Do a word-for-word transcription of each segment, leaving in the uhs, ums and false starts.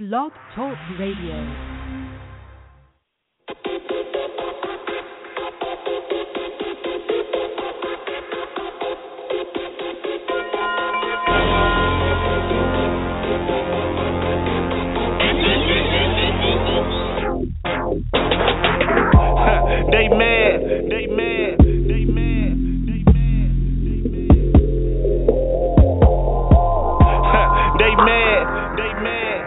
Blog Talk Radio. They mad, they mad, they mad, they mad, they mad, they mad.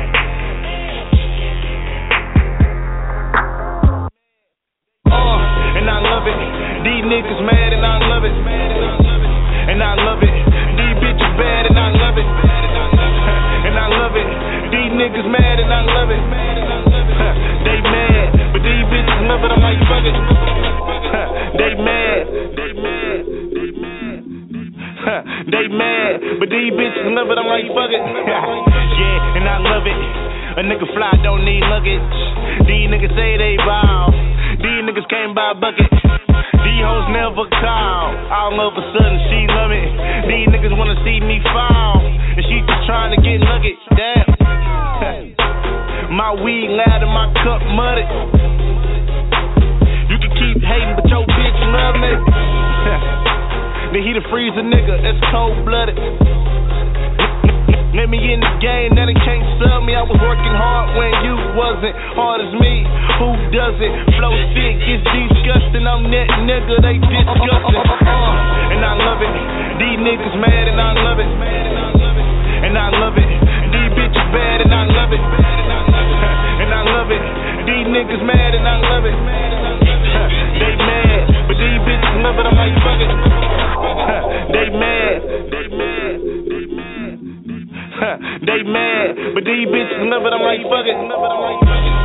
Uh, and I love it. These niggas mad and I love it. And I love it. These bitches bad and I love it. And I love it. These niggas mad and I love it. They mad, but these bitches love it. I'm like, fuck it. They mad, they mad, they mad, they mad, but these bitches love it. I'm like, fuck it. Yeah, and I love it. A nigga fly don't need luggage. These niggas say they bow. These niggas came by a bucket. These hoes never call. All of a sudden she love it. These niggas wanna see me fall, and she just trying to get luggage. Damn. My weed loud and my cup muddy. You can keep hating, but your bitch love me. Then he the freeze a nigga, that's cold blooded. Let me in the game, now they can't sub me. I was working hard when you wasn't hard as me. Who does it? Flow sick, it's disgusting. I'm that nigga, they disgusting. Uh, and I love it. These niggas mad and I love it. And I love it. These bitches bad and I love it. And I love it. These niggas mad and I love it. They mad, but these bitches love it. I'm like, fuck it. They mad, they mad, they mad. They mad, but these bitches love it. I'm like, fuck it. I'm like, fuck it.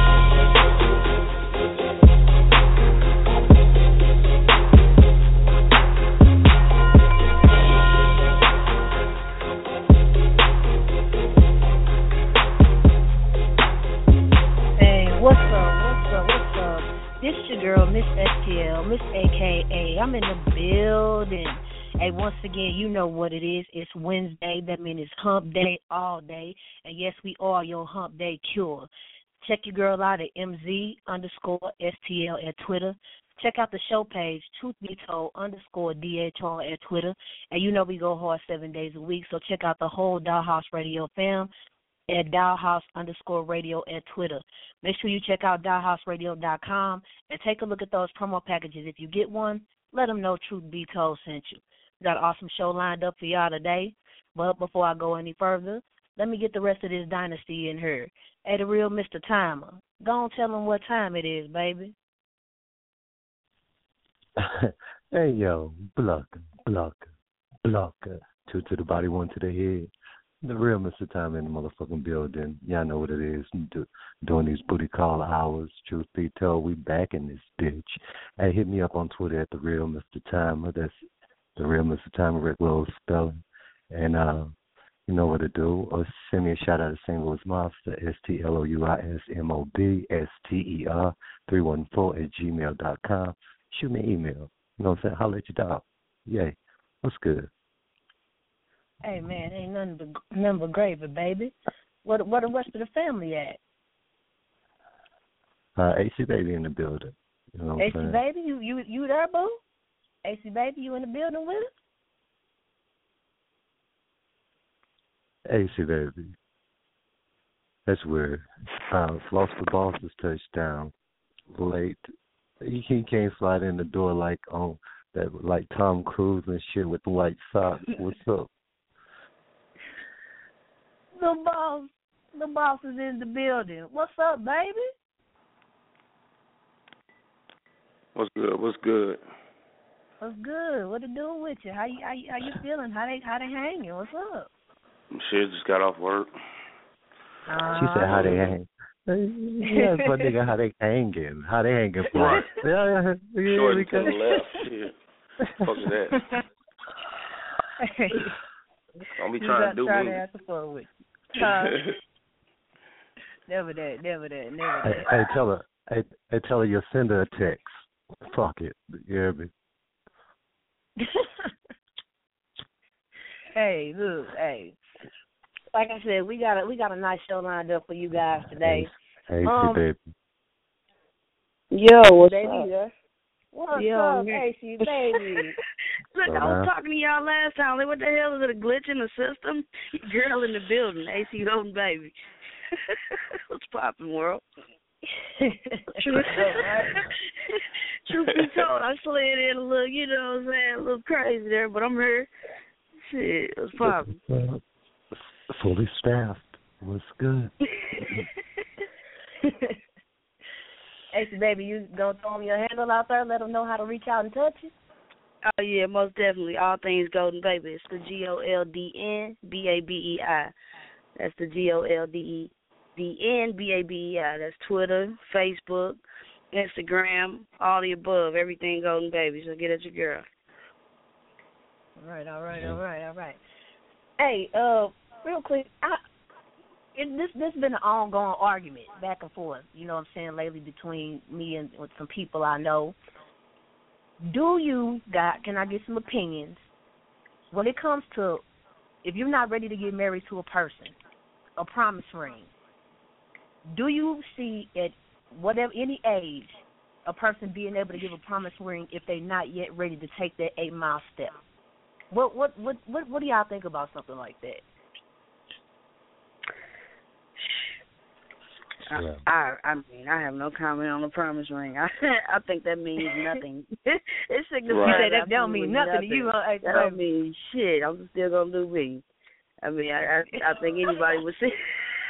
This your girl, Miss S T L, Miss A K A. I'm in the building. Hey, once again, you know what it is. It's Wednesday. That means it's hump day all day. And yes, we are your hump day cure. Check your girl out at M Z underscore S T L at Twitter. Check out the show page, Truth Be Told underscore D H R at Twitter. And you know we go hard seven days a week, so check out the whole Dollhouse Radio fam at Dollhouse underscore radio at Twitter. Make sure you check out dollhouse radio dot com and take a look at those promo packages. If you get one, let them know Truth Be Told sent you. We got an awesome show lined up for y'all today. But before I go any further, let me get the rest of this dynasty in here. Hey, the real Mister Timer, go on tell them what time it is, baby. Hey, yo, block, block, block. Two to the body, one to the head. The real Mister Time in the motherfucking building. Y'all know what it is. Do, doing these booty call hours. Truth be told, we back in this bitch. Hey, hit me up on Twitter at the real Mister Timer. That's the real Mister Timer, Rick Wills spelling. And uh, you know what to do. Or send me a shout out to Saint Louis Monster, S T L O U I S M O B S T E R three one four at gmail dot com. Shoot me an email. You know what I'm saying? Holler at your dog. Yay. What's good? Hey, man, ain't nothing but, nothing but gravy, baby. What what the rest of the family at? Uh, A C Baby in the building. You know what A C I'm saying? Baby, you, you, you there, boo? A C Baby, you in the building with us? A C Baby. That's weird. Uh, lost the boss's touchdown late. He, he can't slide in the door like on that, like Tom Cruise and shit with the white socks. What's up? The boss, the boss is in the building. What's up, baby? What's good? What's good? What's good? What it doing with you? How you how you, how you feeling? How they how they hanging? What's up? Shit, just got off work. Uh, She said how they hang. Yeah, it's my nigga, how they hanging. How they hanging for us. Yeah, yeah, yeah. Short we to can- the left. Shit. Fuck is that? Hey, Don't be you trying got to do try me. to have the fun with you. Uh, never that, never that, never Hey, that. hey, tell her. Hey, hey, tell her you send her a text. Fuck it. You hear me? Hey, look, hey. like I said, we got a we got a nice show lined up for you guys today. Hey, um, baby. Yo, what's baby, up? yeah. What's Yo, up, man. A C baby? Look, So I was now? talking to y'all last time. Like, what the hell is it? A glitch in the system? Girl in the building, A C Golden baby. What's poppin', world? Truth, Truth be told, I slid in a little, you know what I'm saying, a little crazy there, but I'm here. Shit, what's poppin'? Uh, fully staffed. What's good? A C baby, you gonna throw them your handle out there? Let them know how to reach out and touch you. Oh, yeah, most definitely. All things Golden Baby. It's the G O L D N B A B E I. That's the G O L D E D N B A B E I. That's Twitter, Facebook, Instagram, all the above. Everything Golden Baby. So get at your girl. All right, all right, all right, all right. Hey, uh, real quick, I, it, this this been an ongoing argument back and forth. You know what I'm saying, lately between me and with some people I know. Do you got? Can I get some opinions when it comes to if you're not ready to get married to a person, a promise ring? Do you see at whatever any age a person being able to give a promise ring if they're not yet ready to take that eight mile step? What what what what what do y'all think about something like that? Yeah. I, I mean, I have no comment on the promise ring. I I think that means nothing. It signifies Right. That don't mean nothing, nothing. to you. Uh, That don't mean shit. I'm still gonna do me. I mean, I I, I think anybody would say.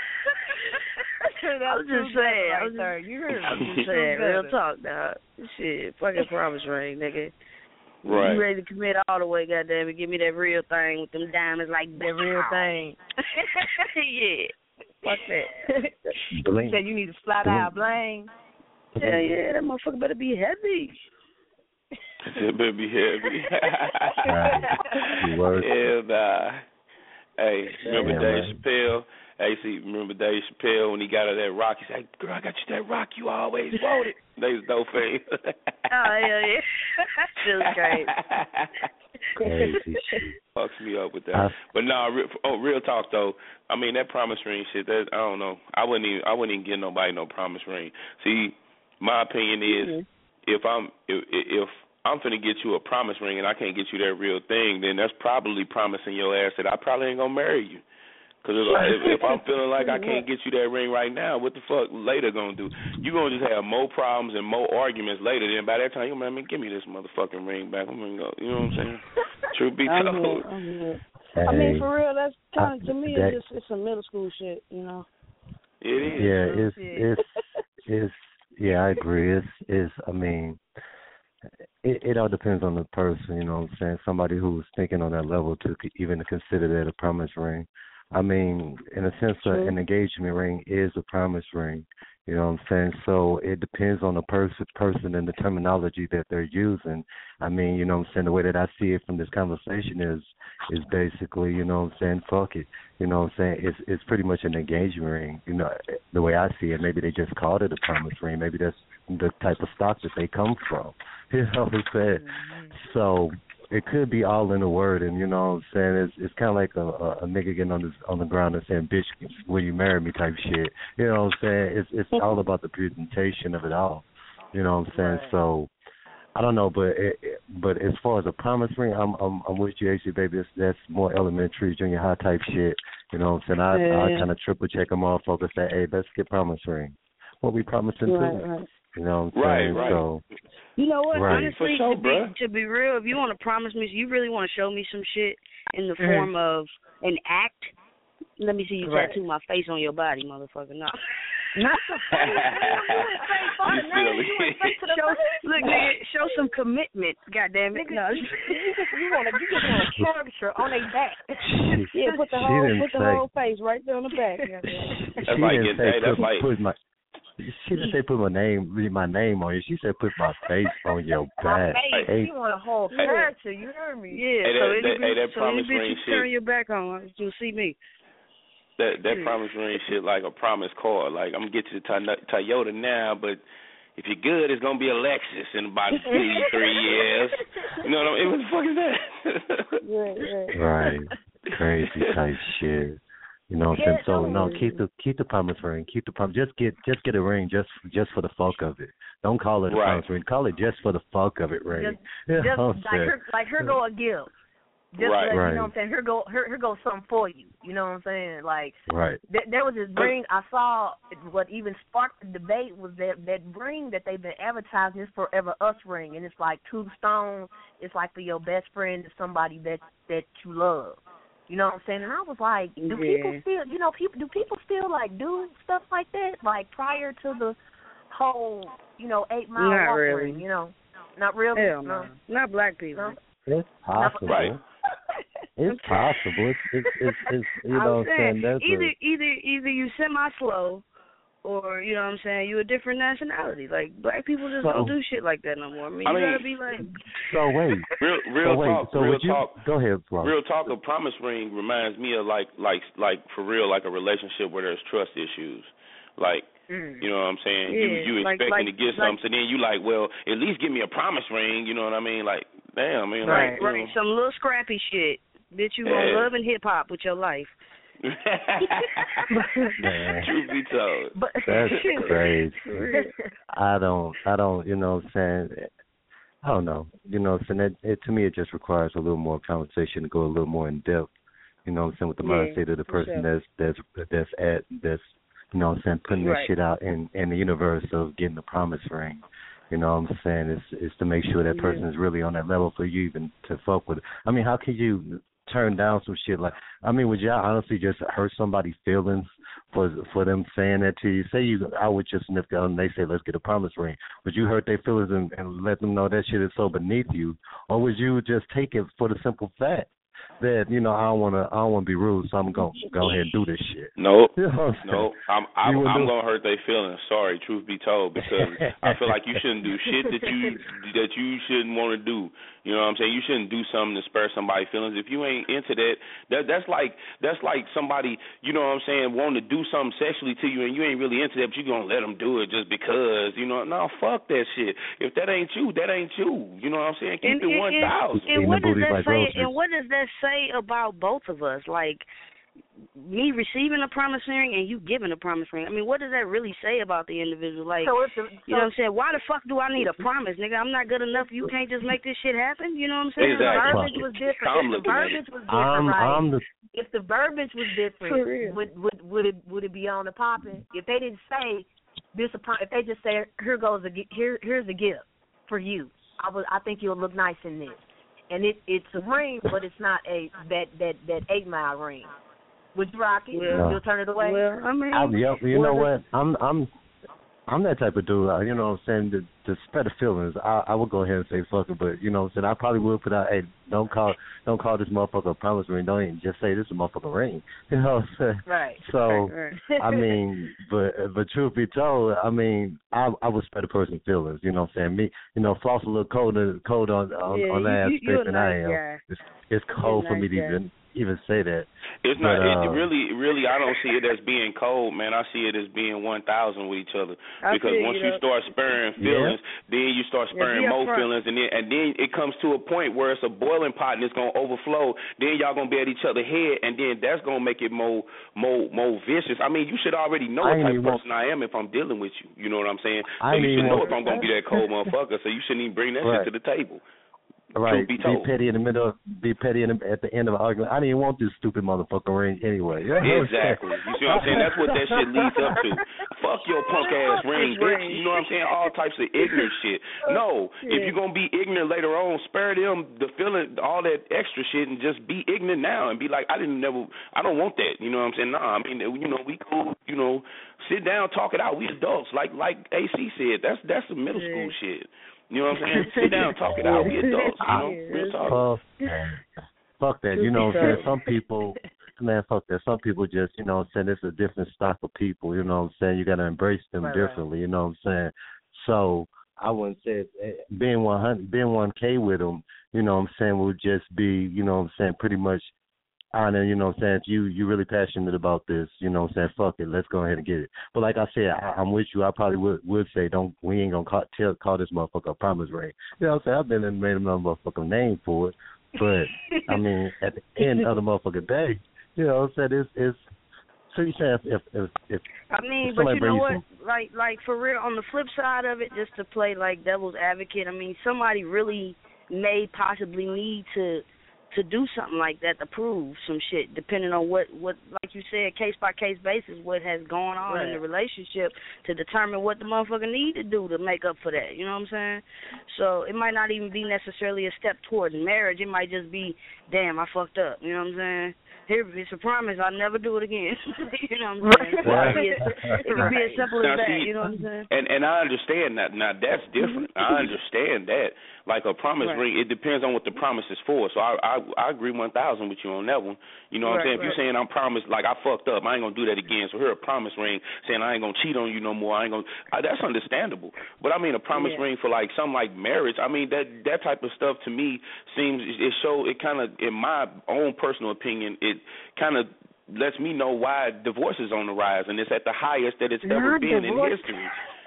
I was just saying. I was just, you heard I was just saying. Real talk, dog. Shit, fucking promise ring, nigga. Right. You ready to commit all the way? Goddamn it, give me that real thing with them diamonds like the real thing. Yeah. Fuck that. You Bling. said you need a flat eye bling. Yeah, yeah, that motherfucker better be heavy. It better be heavy. Right. You word. Hell nah. Hey, remember Yeah, Dave man. Chappelle? Hey, see, remember Dave Chappelle when he got out of that rock? He said, "Girl, I got you that rock you always wanted." They was no fame. Oh, yeah, yeah. Feels great. Crazy shit. Fucks me up with that. I- but no, real, oh, real talk though. I mean that promise ring shit. That I don't know. I wouldn't even. I wouldn't even give nobody no promise ring. See, my opinion is, Mhm. if I'm if, if I'm finna get you a promise ring and I can't get you that real thing, then that's probably promising your ass that I probably ain't gonna marry you. Because if, if I'm feeling like I can't get you that ring right now, what the fuck later gonna do? You gonna just have more problems and more arguments later. Then by that time, you gonna, I mean, give me this motherfucking ring back. I'm gonna go. You know what I'm saying? Truth be I'm told. good, I'm good. Hey, I mean, for real, that's kind of, to me, that- it's just, it's some middle school shit, you know? It is. Yeah, it's Yeah. it's it's yeah, I agree. It's it's I mean it, it all depends on the person, you know what I'm saying? Somebody who's thinking on that level to c- even consider that a promise ring. I mean, in a sense, uh, True. an engagement ring is a promise ring. You know what I'm saying? So it depends on the person, person and the terminology that they're using. I mean, you know what I'm saying? The way that I see it from this conversation is is basically, you know what I'm saying, fuck it. You know what I'm saying? It's it's pretty much an engagement ring. You know, the way I see it, maybe they just called it a promise ring. Maybe that's the type of stock that they come from. You know what I'm saying? Mm-hmm. So it could be all in the word, and you know what I'm saying? It's it's kind of like a, a, a nigga getting on, this, on the ground and saying, bitch, will you marry me type shit. You know what I'm saying? It's it's all about the presentation of it all. You know what I'm saying? Right. So I don't know, but it, it, but as far as a promise ring, I'm I'm, I'm with you, H C baby. That's, that's more elementary, junior high type shit. You know what I'm saying? I Yeah, I yeah. kind of triple check them all, focus say, hey, let's get promise ring. What we promising Right, to? right. You know what I'm Right, saying? right. So You know what? Right. Honestly, For sure, to, be, bruh. to be real, if you want to promise me, you really want to show me some shit in the Mhm. form of an act, let me see you Right. tattoo my face on your body, motherfucker. No. Not the You silly. show, look, nigga, show some commitment, goddamn it. No. You want to you just want a caricature on their back. she, Yeah, put the she whole didn't put the say, whole face right there on the back. goddamn. That's she like didn't getting- say hey, that's put, like- put my. She didn't say put my name, read my name on you. She said put my face on your back. Hey, Hey, you want a whole Yeah. character, you heard me. Yeah, Hey, so that- any that- hey, bitch- that so any promise bitch ring you shit. turn your back on, you'll see me. That that promise ring shit like a promise card. Like I'm gonna get you the Toy- Toyota now, but if you're good, it's gonna be a Lexus in about two, three years. You know what I mean? What the fuck is that? Yeah, yeah. right, crazy type shit. You know what I'm Yeah, saying? So no, no. keep the keep the promise ring. Keep the promise. Just get just get a ring just just for the fuck of it. Don't call it a Right. promise ring. Call it just for the fuck of it ring. Just, You know just what I'm like saying? her, like her go a gift. Just Right. let, Right. you know what I'm saying? Here go, here, here goes something for you. You know what I'm saying? Like, Right. th- there was this ring I saw. What even sparked the debate was that that ring that they've been advertising, this Forever Us ring, and it's like two stones. It's like for your best friend or somebody that that you love. You know what I'm saying? And I was like, do Yeah. people still, you know, people do people still like do stuff like that, like prior to the whole, you know, eight mile Not walk really. ring? You know, not really. Hell no. Not black people. No? It's possible. Right. It's possible. It's it's it's, it's you know I'm what I'm saying? saying That's either a, either either you semi slow, or you know what I'm saying, you a different nationality. Like black people just So- don't do shit like that no more. I mean, I you mean- gotta be like. so wait. Real, real so wait. talk. so real would you talk. go ahead, Flo. Real talk. A promise ring reminds me of like, like, like for real, like a relationship where there's trust issues. Like, Mm. you know what I'm saying? Yeah, you you like- expecting like- to get like- something, so then you like, well, at least give me a promise ring. You know what I mean? Like, damn, man. Right, like, you right. Some little scrappy shit that you Yeah. gonna love in hip hop with your life. know. Man. Truth be told. But That's crazy. For real. I don't, I don't, you know what I'm saying? I don't know. You know what I'm saying? It, it, to me, it just requires a little more conversation to go a little more in depth. You know what I'm saying? With the Yeah, mindset of the for person sure. that's, that's, that's at, that's, you know what I'm saying, putting Right. that shit out in, in the universe of getting the promise ring. You know what I'm saying? It's, it's to make sure that person Yeah. is really on that level for you even to fuck with it. I mean, how can you turn down some shit like, I mean, would y'all honestly just hurt somebody's feelings for for them saying that to you? Say you out with your significant other and they say, let's get a promise ring. Would you hurt their feelings and, and let them know that shit is so beneath you? Or would you just take it for the simple fact that, you know, I don't want to I don't want to be rude, so I'm going to go ahead and do this shit? Nope. You know what I'm saying? No, I'm I'm, You would I'm do- gonna hurt their feelings. Sorry, truth be told, because I feel like you shouldn't do shit that you that you shouldn't want to do. You know what I'm saying? You shouldn't do something to spur somebody's feelings. If you ain't into that, that that's like that's like somebody, you know what I'm saying, wanting to do something sexually to you and you ain't really into that, but you gonna let them do it just because. You know, no, fuck that shit. If that ain't you, that ain't you. You know what I'm saying? Keep And, it and, one and, thousand. and what does Booty that like say? roaches. And what does that say about both of us? Like me receiving a promise ring and you giving a promise ring. I mean, what does that really say about the individual? Like, so it's a, so, you know what I'm saying? Why the fuck do I need a promise, nigga? I'm not good enough. You can't just make this shit happen. You know what I'm saying? if the Exactly. verbiage was different, I'm if the looking at it. verbiage was different, I'm, right? I'm the, If the verbiage was For different, real. would would would it would it be on the popping? If they didn't say this, upon, if they just say here goes a gi- here here's a gift for you, I would I think you'll look nice in this, and it it's a ring, but it's not a that that that eight mile ring. Would you rock it? Well, You'll turn it away. Well, I mean, I'm, yep, you know well, what? I'm I'm I'm that type of dude. uh, You know what I'm saying? To, to spread the feelings, I, I would go ahead and say fuck it. But you know what I'm saying? I probably would put out, hey, don't call don't call this motherfucker a promise ring. Don't even just say this is a motherfucking ring. You know what I'm saying? Right. So Right, right. I mean, but but truth be told, I mean, I I would spread a person's feelings. You know what I'm saying? Me, you know, Floss a little cold cold on on, Yeah, on that you- you- you aspect a than I nice am. guy. It's it's cold You're a for me nice to guy. even even say that. It's But, not. uh, it really, really, I don't see it as being cold, man. I see it as being one thousand with each other. I Because feel once you, you though. start spurring Yeah. feelings, then you start Yeah, spurring be more upfront. feelings, and then and then it comes to a point where it's a boiling pot and it's gonna overflow. Then y'all gonna be at each other's head, and then that's gonna make it more, more, more vicious. I mean, you should already know I what ain't type of even person I am if I'm dealing with you. You know what I'm saying? I So ain't you should even know want- if I'm gonna be that cold motherfucker. So you shouldn't even bring that Right. shit to the table. Right, Truth be be told. petty in the middle, be petty in the, at the end of an argument. I didn't even want this stupid motherfucking ring anyway. You know what I'm saying? Exactly. You see what I'm saying? That's what that shit leads up to. Fuck your punk ass ring, bitch. You know what I'm saying? All types of ignorant shit. No, if you're gonna be ignorant later on, spare them the feeling, all that extra shit, and just be ignorant now and be like, I didn't never, I don't want that. You know what I'm saying? Nah, I mean, you know, we cool. You know, sit down, talk it out. We adults, like like A C said. That's that's some middle school shit. You know what I'm saying? Sit down, talk it out. We adults, you know, real talk. Fuck, fuck that. You know what I'm saying? Some people, man, fuck that. Some people just, you know what I'm saying, it's a different stock of people. You know what I'm saying? You got to embrace them Right, differently. You know what I'm saying? So I wouldn't say eh, being one hundred, being one K with them, you know what I'm saying, would just be, you know what I'm saying, pretty much honor, you know what I'm saying, if you, you're really passionate about this, you know what I'm saying, fuck it, let's go ahead and get it. But like I said, I, I'm with you. I probably would, would say, don't, we ain't going to call, tell, call this motherfucker a promise ring. You know what I'm saying? I've been and made another motherfucking name for it. But, I mean, at the end of the motherfucking day, you know what I'm saying, it's, it's so you say if if if, if I mean, if but you know what? you Like, like for real, on the flip side of it, just to play like devil's advocate, I mean, somebody really may possibly need to to do something like that to prove some shit, depending on what, what like you said, case by case basis, what has gone on right. in the relationship to determine what the motherfucker need to do to make up for that. You know what I'm saying? So it might not even be necessarily a step towards marriage. It might just be, damn, I fucked up. You know what I'm saying? Here, it's a promise, I'll never do it again. You know what I'm saying? Right. It, it could be as simple as now, that, see, you know what I'm saying? And and I understand that. Now, that's different. I understand that. Like a promise right. ring, it depends on what the promise is for. So I I, I agree one thousand with you on that one. You know what right, I'm saying? Right. If you're saying I'm promised, like I fucked up, I ain't going to do that again. So here a promise ring saying I ain't going to cheat on you no more. I ain't going to, that's understandable. But I mean a promise yeah. ring for like something like marriage, I mean that that type of stuff to me seems, it show, it kind of, in my own personal opinion, it kind of lets me know why divorce is on the rise, and it's at the highest that it's ever Not been divorce. in history.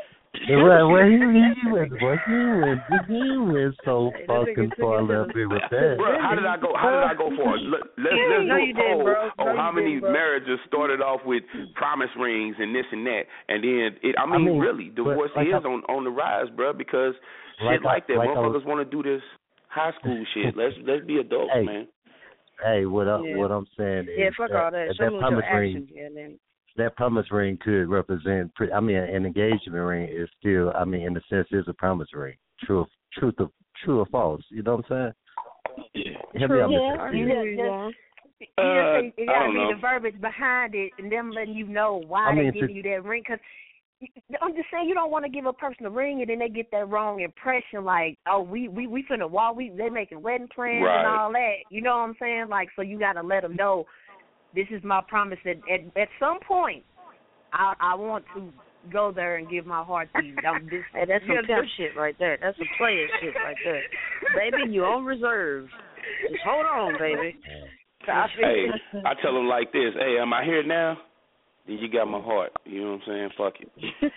Well, well, he, he went, boy, he went, he went so hey, fucking far left it with that. Bro, how did I go? How did I go for it? Let, let's let's no, do a poll did, on no, how many did, marriages started off with promise rings and this and that, and then it. I mean, I mean really, divorce like is I, on on the rise, bro, because shit like, like that. Like motherfuckers want to do this high school shit. Let's let's be adults, hey, man. Hey, what I, yeah. what I'm saying is yeah, fuck that, all that. that promise ring. Yeah, then. That promise ring could represent, I mean, an engagement ring is still, I mean, in a sense, is a promise ring. True, truth of, true or false. You know what I'm saying? Yeah. True, yeah. You just, just, uh, you just, it got to be know. the verbiage behind it, and them letting you know why I mean, they giving you that ring. Because I'm just saying, you don't want to give a person a ring, and then they get that wrong impression, like, oh, we we we finna walk, we they making wedding plans right. and all that. You know what I'm saying? Like, so you got to let them know. This is my promise that at, at some point I, I want to go there and give my heart to you. I'm this, hey, that's some pimp shit right there. That's some player shit right there. Baby, you on reserve. Just hold on, baby. Hey, I tell them like this, hey, am I here now? Then you got my heart. You know what I'm saying? Fuck it.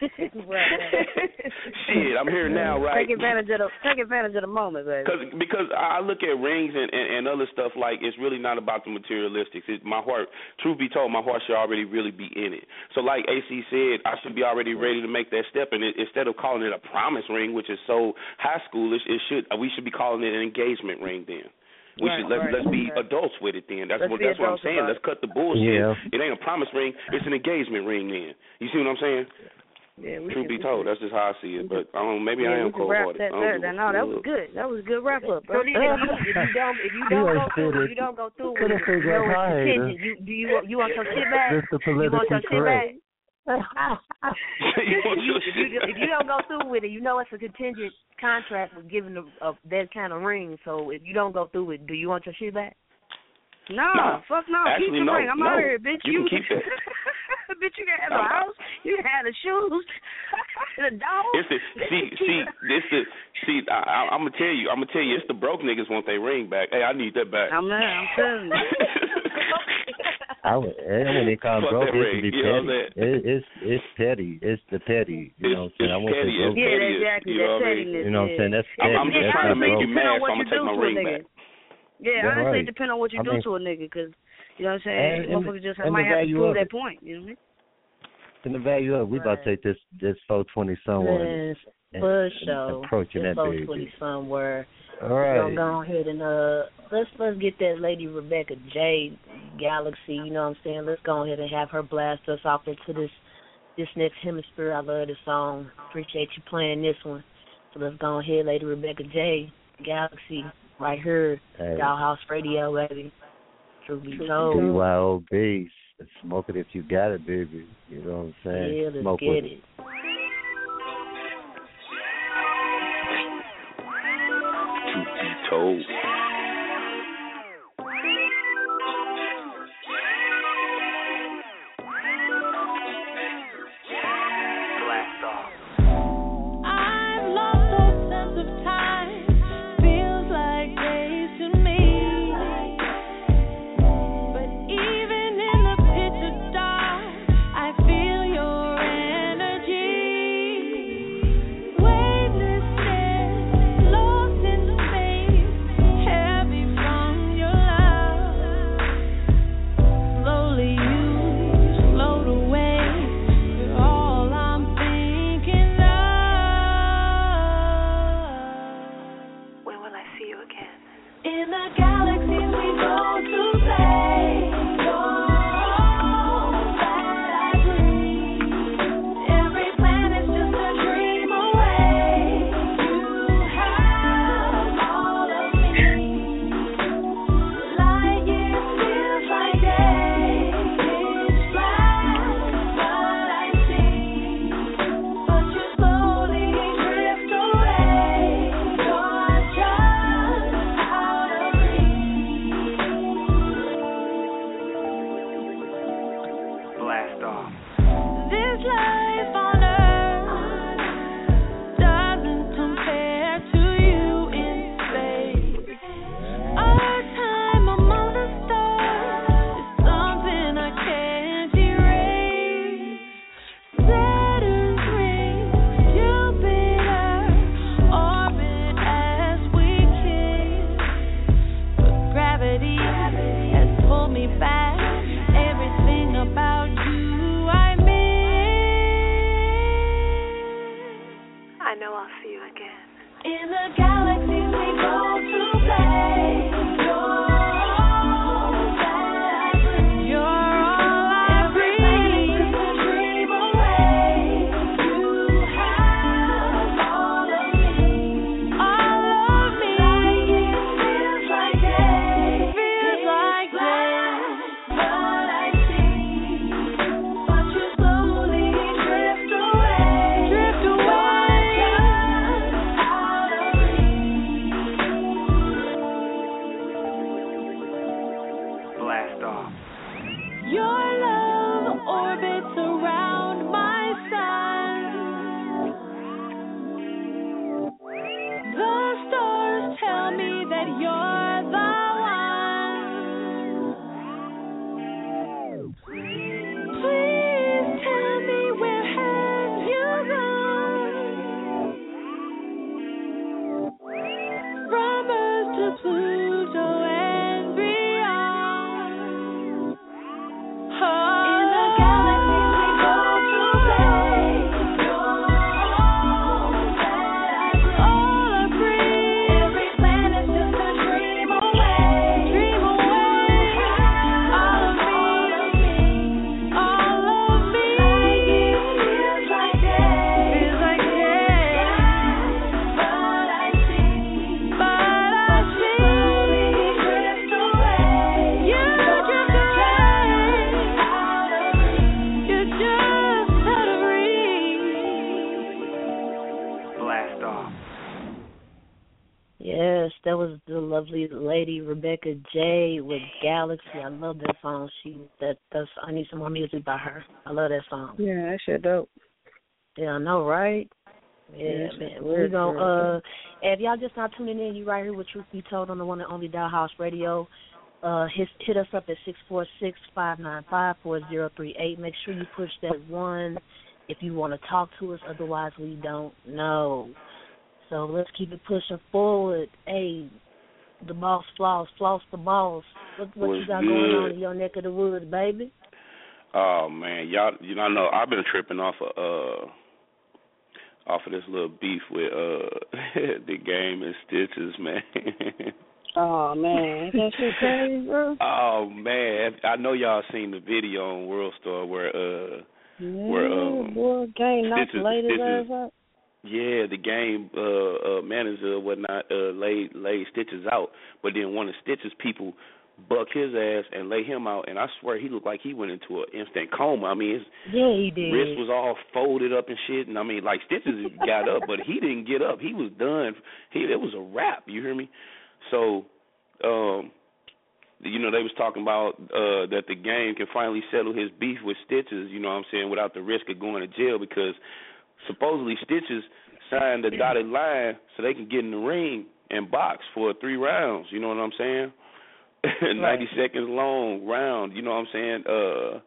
Right. Shit, I'm here now, right? Take advantage of the take advantage of the moment, baby. Cause, because I look at rings and, and, and other stuff like it's really not about the materialistics. It, my heart, truth be told, my heart should already really be in it. So like A C said, I should be already ready to make that step. And it, instead of calling it a promise ring, which is so high schoolish, it should we should be calling it an engagement ring then. We right, should let's right, let's be right. adults with it then. That's let's what that's what I'm saying. Let's cut the bullshit. Yeah. It ain't a promise ring. It's an engagement ring then. You see what I'm saying? Yeah, we Truth can, be told, that's just how I see it. But I don't. Maybe yeah, I am cold hearted. That, that, no, that was good. That was a good wrap up, bro. So if you, if you don't if you don't go through if you don't go through with it, you know it's contingent. You do you you want your shit back? You want your shit back? you want your if, you, if you don't go through with it, you know it's a contingent contract with giving a, a, that kind of ring. So if you don't go through it, do you want your shit back? No, nah, fuck no. Actually, keep the no, ring. I'm no. out of here, bitch. You, you can keep it. Bitch, you can have the house. You can have the shoes. The dog. It's the, see, see, this the see. I, I'm gonna tell you. I'm gonna tell you. It's the broke niggas want their ring back. Hey, I need that back. I'm not. I'm telling you. I would, when they call broke, it can be you petty. It, it's it's petty. It's the petty. You know what I'm saying? I want petty. to yeah, petty. exactly. You know That's pettiness. You know what I'm saying? That's petty. I'm just That's trying to make broke. you mad, so I'm gonna take my ring back. Yeah, That's honestly, right. it depends on what you I do mean, to a nigga, because, you know what I'm saying? And, and, motherfuckers just and might the have to value prove of that it. point, you know what I mean? And the value of it, we about to take this this four twenty somewhere Yes, and, for and sure. approaching This that four baby. twenty somewhere. All We're right. gonna go ahead and uh let's let's get that lady Rebecca J Galaxy, you know what I'm saying? Let's go ahead and have her blast us off into this this next hemisphere. I love this song. Appreciate you playing this one. So let's go ahead, Lady Rebecca J Galaxy, right here, Hey. Dollhouse Radio, baby. Truth be told. B Y O B. Smoke it if you got it, baby. You know what I'm saying? Yeah, let's Smoke get with it. Truth be told. I've lost all sense of time. Feels like days to me. But even in the pitch of dark, I feel your energy. Weightlessness, lost in space. I know I'll see you again. In the galaxy we go to play. You're all that I breathe. You're all I breathe. Every planet is a dream away. You have all of me. All of me. It feels like day. Feels like day. But I see. Watch you slowly drift away. Drift away. Blast off. Your love orbits around my sun. The stars tell me that you're the one. Please tell me, where have you gone? From Earth to Pluto and beyond. In the galaxy we go to play. You're all that I breathe. All I breathe. Every planet's just a dream away. Dream away. All of me. All of me. Feels like day. Feels like day. But I see. But I see. Drift away. You drift away. You're just out of reach. Blast off. Yes, that was the lovely lady Rebecca J with Galaxy. I love that song. She that that's I need some more music by her. I love that song. Yeah, that shit dope. Yeah, I know, right? Yeah, Yeah, man. it's We're weird, gonna weird. uh if y'all just not tuning in, you right here with Truth Be Told on the one and only Dial House Radio. Uh hit hit us up at six four six, five nine five, four zero three eight. Make sure you push that one if you want to talk to us, otherwise we don't know. So let's keep it pushing forward. Hey, the boss floss, floss the boss. What what you What's got going on good? in your neck of the woods, baby? Oh man, y'all, you know, I know I've been tripping off of uh, off of this little beef with uh the Game and Stitches, man. Oh man, that shit crazy, bro. Oh man, I know y'all seen the video on World Star where uh Yeah, where um boy, Game knocked the Stitches, ladies' Stitches, ass out. yeah, the Game uh, uh manager or whatnot uh laid laid Stitches out, but then one of Stitches people buck his ass and lay him out, and I swear he looked like he went into an instant coma. I mean, his Yeah, he did. wrist was all folded up and shit, and I mean, like Stitches got up, but he didn't get up. He was done. He it was a wrap. You hear me? So, um, you know, they was talking about uh, that the Game can finally settle his beef with Stitches. You know what I'm saying? Without the risk of going to jail, because supposedly Stitches signed a dotted line so they can get in the ring and box for three rounds. You know what I'm saying? ninety seconds long round. You know what I'm saying? Uh,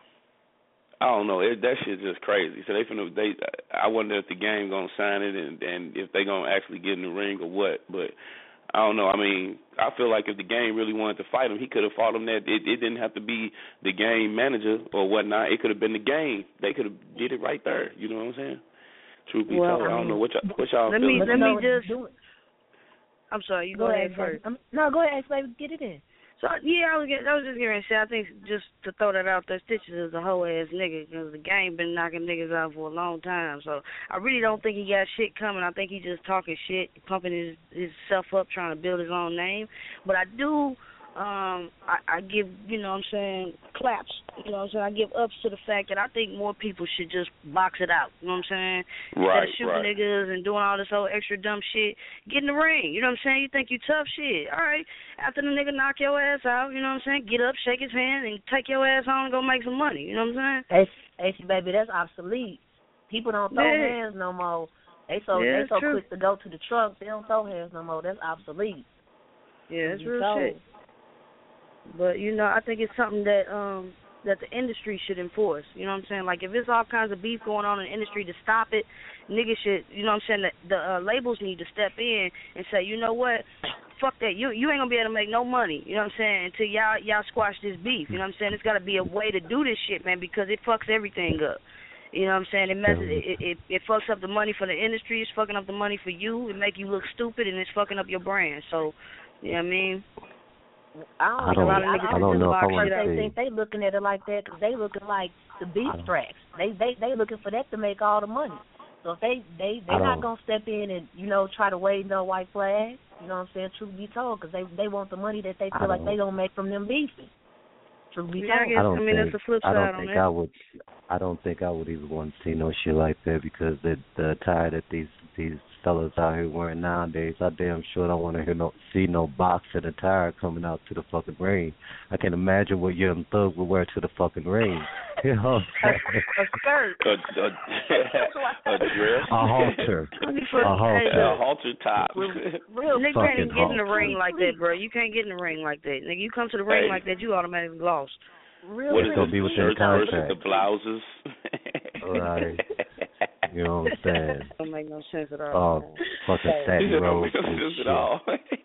I don't know. It, that shit's just crazy. So they finna. They. I wonder if the Game gonna sign it and, and if they gonna actually get in the ring or what. But I don't know. I mean, I feel like if the Game really wanted to fight him, he could have fought him. That it, it didn't have to be the Game manager or whatnot. It could have been the Game. They could have did it right there. You know what I'm saying? Truth be Well, told, I don't know what y'all, what y'all let feeling. me let me know what just. you're doing. I'm sorry. You Go, go, ahead, ahead first. um, no, go ahead, baby. Get it in. So yeah, I was get, I was just gonna say, I think just to throw that out there, Stitches is a whole ass nigga because the Game been knocking niggas out for a long time. So I really don't think he got shit coming. I think he just talking shit, pumping his himself up, trying to build his own name. But I do, um, I, I give you know what I'm saying claps. You know what I'm saying? I give ups to the fact that I think more people should just box it out. You know what I'm saying? Instead Right, of shooting right. niggas and doing all this whole extra dumb shit, get in the ring. You know what I'm saying? You think you tough shit. All right. After the nigga knock your ass out, you know what I'm saying? Get up, shake his hand, and take your ass on and go make some money. You know what I'm saying? Hey, hey, baby, that's obsolete. People don't throw Yeah. hands no more. They so Yeah, they so it's true. quick to go to the truck. They don't throw hands no more. That's obsolete. Yeah, it's You real told. shit. But you know, I think it's something that um that the industry should enforce. You know what I'm saying? Like if there's all kinds of beef going on in the industry, to stop it, niggas should. You know what I'm saying? The, the uh, labels need to step in and say, you know what? Fuck that. You you ain't gonna be able to make no money. You know what I'm saying? Until y'all y'all squash this beef. You know what I'm saying? It's got to be a way to do this shit, man, because it fucks everything up. You know what I'm saying? It messes, it, it it fucks up the money for the industry. It's fucking up the money for you. It make you look stupid, and it's fucking up your brand. So, you know what I mean? I don't, I think don't- a lot of niggas I don't just know if I box wanna shit. They say- think they looking at it like that because they looking like the beef tracks. They they they looking for that to make all the money. So if they they they I not don't- gonna step in and you know try to wave no white flag. You know what I'm saying? Truth be told, because they they want the money that they I feel like don't- they gonna make from them beefing. Truth be Yeah, I told. guess- I don't I mean, think that's the flip I side don't on think that. I would I don't think I would even want to see no shit like that because the the attire that these these fellas out here wearing nowadays, I damn sure don't want to hear no see no boxing attire coming out to the fucking ring. I can imagine what Young Thug would wear to the fucking ring. You know what I'm saying? A skirt. A, a, a dress. A halter. A A halter. halter top. Real Nigga fucking can't even get in the hard. ring like that, bro. You can't get in the ring like that. Nigga, you come to the ring Hey. like that, you automatically lost. real What is It's gonna it? be The within shirts versus contract. the blouses. Right. You know what I'm saying? Don't make no sense at all. Oh, fucking He satin said, don't robes make no and sense shit. at all.